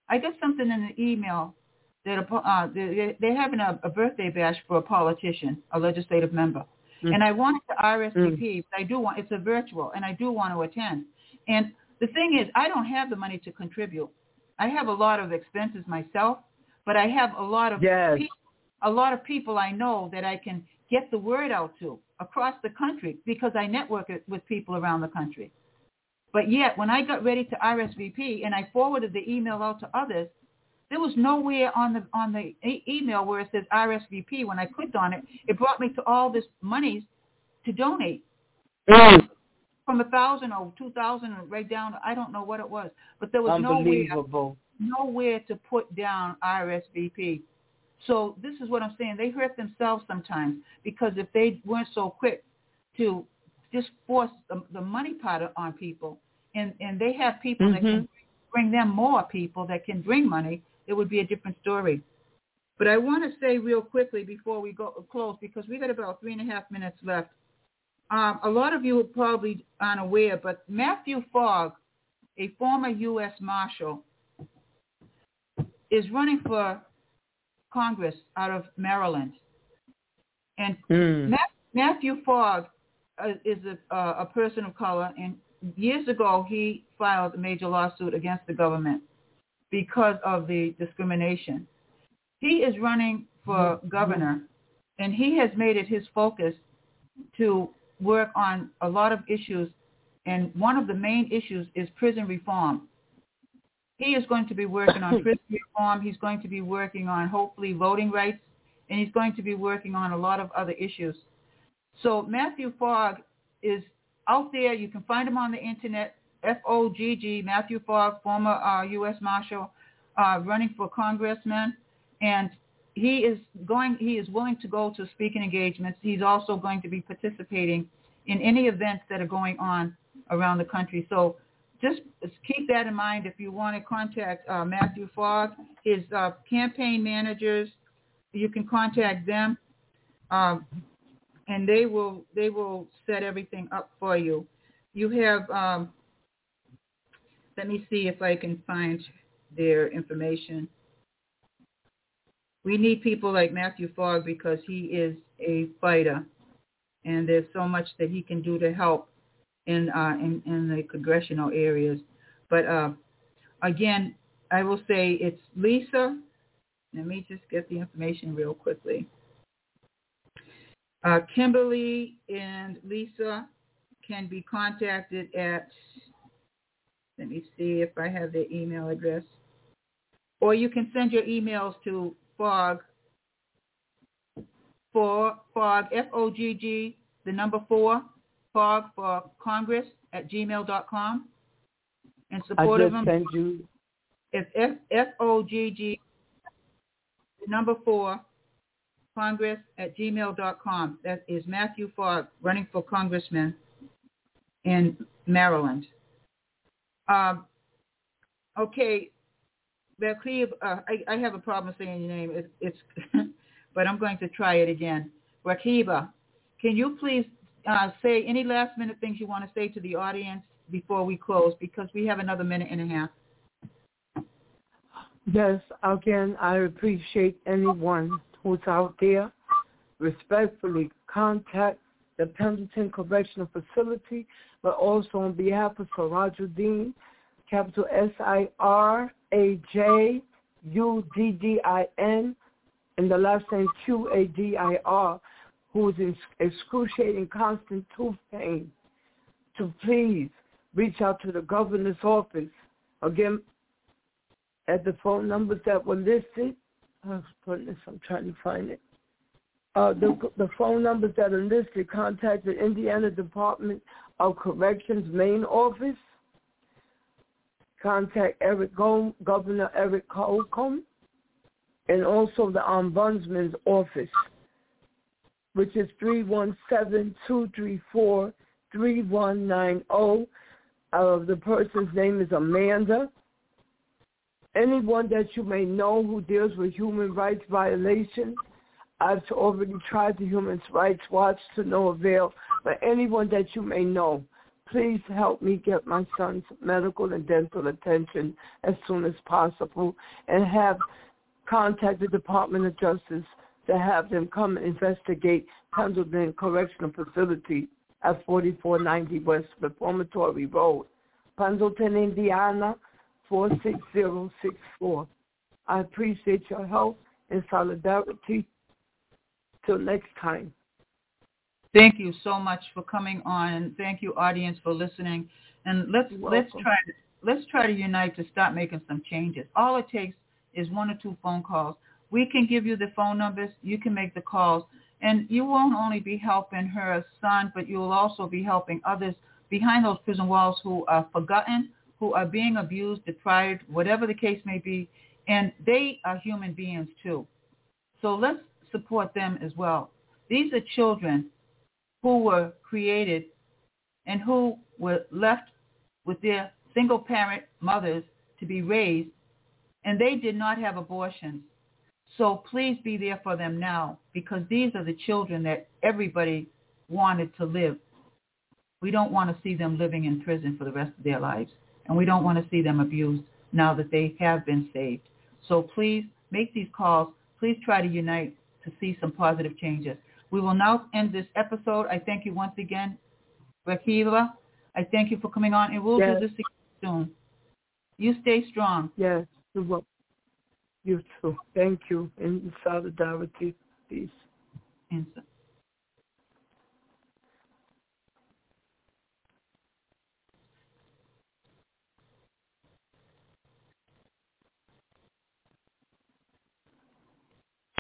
I got something in the email that they're having a birthday bash for a politician, a legislative member. Mm-hmm. And I wanted to RSVP. I do want, it's a virtual, and I do want to attend. And the thing is, I don't have the money to contribute. I have a lot of expenses myself, but I have a lot of people I know that I can get the word out to across the country because I network with people around the country. But yet, when I got ready to RSVP and I forwarded the email out to others, there was nowhere on the email where it says RSVP. When I clicked on it, it brought me to all this money to donate. From 1,000 or 2,000 right down to, I don't know what it was, but there was nowhere to put down RSVP. So this is what I'm saying. They hurt themselves sometimes because if they weren't so quick to just force the money part on people, and they have people that can bring them more people that can bring money, it would be a different story. But I want to say real quickly before we go close, because we got about 3.5 minutes left. A lot of you are probably unaware, but Matthew Fogg, a former U.S. Marshal, is running for Congress out of Maryland. And Matthew Fogg is a person of color, and years ago he filed a major lawsuit against the government because of the discrimination. He is running for governor, and he has made it his focus to work on a lot of issues, and one of the main issues is prison reform. He is going to be working on prison reform. He's going to be working on, hopefully, voting rights, and he's going to be working on a lot of other issues. So Matthew Fogg is out there. You can find him on the internet, F-O-G-G, Matthew Fogg, former U.S. Marshal, running for congressman, and he is willing to go to speaking engagements. He's also going to be participating in any events that are going on around the country. So just keep that in mind if you want to contact Matthew Fogg. His campaign managers, you can contact them, and they will set everything up for you. You have, let me see if I can find their information. We need people like Matthew Fogg because he is a fighter, and there's so much that he can do to help in the congressional areas. But again, I will say it's Lisa. Let me just get the information real quickly. Kimberly and Lisa can be contacted at, let me see if I have their email address. Or you can send your emails to Fogg, F-O-G-G, the number 4, Fogg for Congress @gmail.com. And support of them. Send you. It's F-O-G-G, the number 4, Congress @gmail.com. That is Matthew Fogg, running for congressman in Maryland. Okay. I have a problem saying your name. It's but I'm going to try it again. Rakiba, can you please say any last minute things you want to say to the audience before we close, because we have another minute and a half. Yes, again, I appreciate anyone who's out there. Respectfully contact the Pendleton Correctional Facility, but also on behalf of Sirajuddin, capital Sirajuddin, and the last name Qadir, who is in excruciating constant tooth pain, to please reach out to the governor's office. Again, at the phone numbers that were listed. Oh, goodness, I'm trying to find it. The phone numbers that are listed, contact the Indiana Department of Corrections main office. Contact Governor Eric Holcomb, and also the Ombudsman's office, which is 317-234-3190. The person's name is Amanda. Anyone that you may know who deals with human rights violations, I've already tried the Human Rights Watch to no avail, but anyone that you may know, Please help me get my son's medical and dental attention as soon as possible, and have contact the Department of Justice to have them come and investigate Pendleton Correctional Facility at 4490 West Reformatory Road, Pendleton, Indiana, 46064. I appreciate your help and solidarity. Till next time. Thank you so much for coming on, and thank you, audience, for listening. And let's try to unite to start making some changes. All it takes is 1 or 2 phone calls. We can give you the phone numbers. You can make the calls, and you won't only be helping her son, but you will also be helping others behind those prison walls who are forgotten, who are being abused, deprived, whatever the case may be, and they are human beings too. So let's support them as well. These are children who were created and who were left with their single-parent mothers to be raised, and they did not have abortions. So please be there for them now, because these are the children that everybody wanted to live. We don't want to see them living in prison for the rest of their lives, and we don't want to see them abused now that they have been saved. So please make these calls. Please try to unite to see some positive changes. We will now end this episode. I thank you once again, Rakiva. I thank you for coming on, and we'll do this again soon. You stay strong. Yes, you too. Thank you. In solidarity, peace.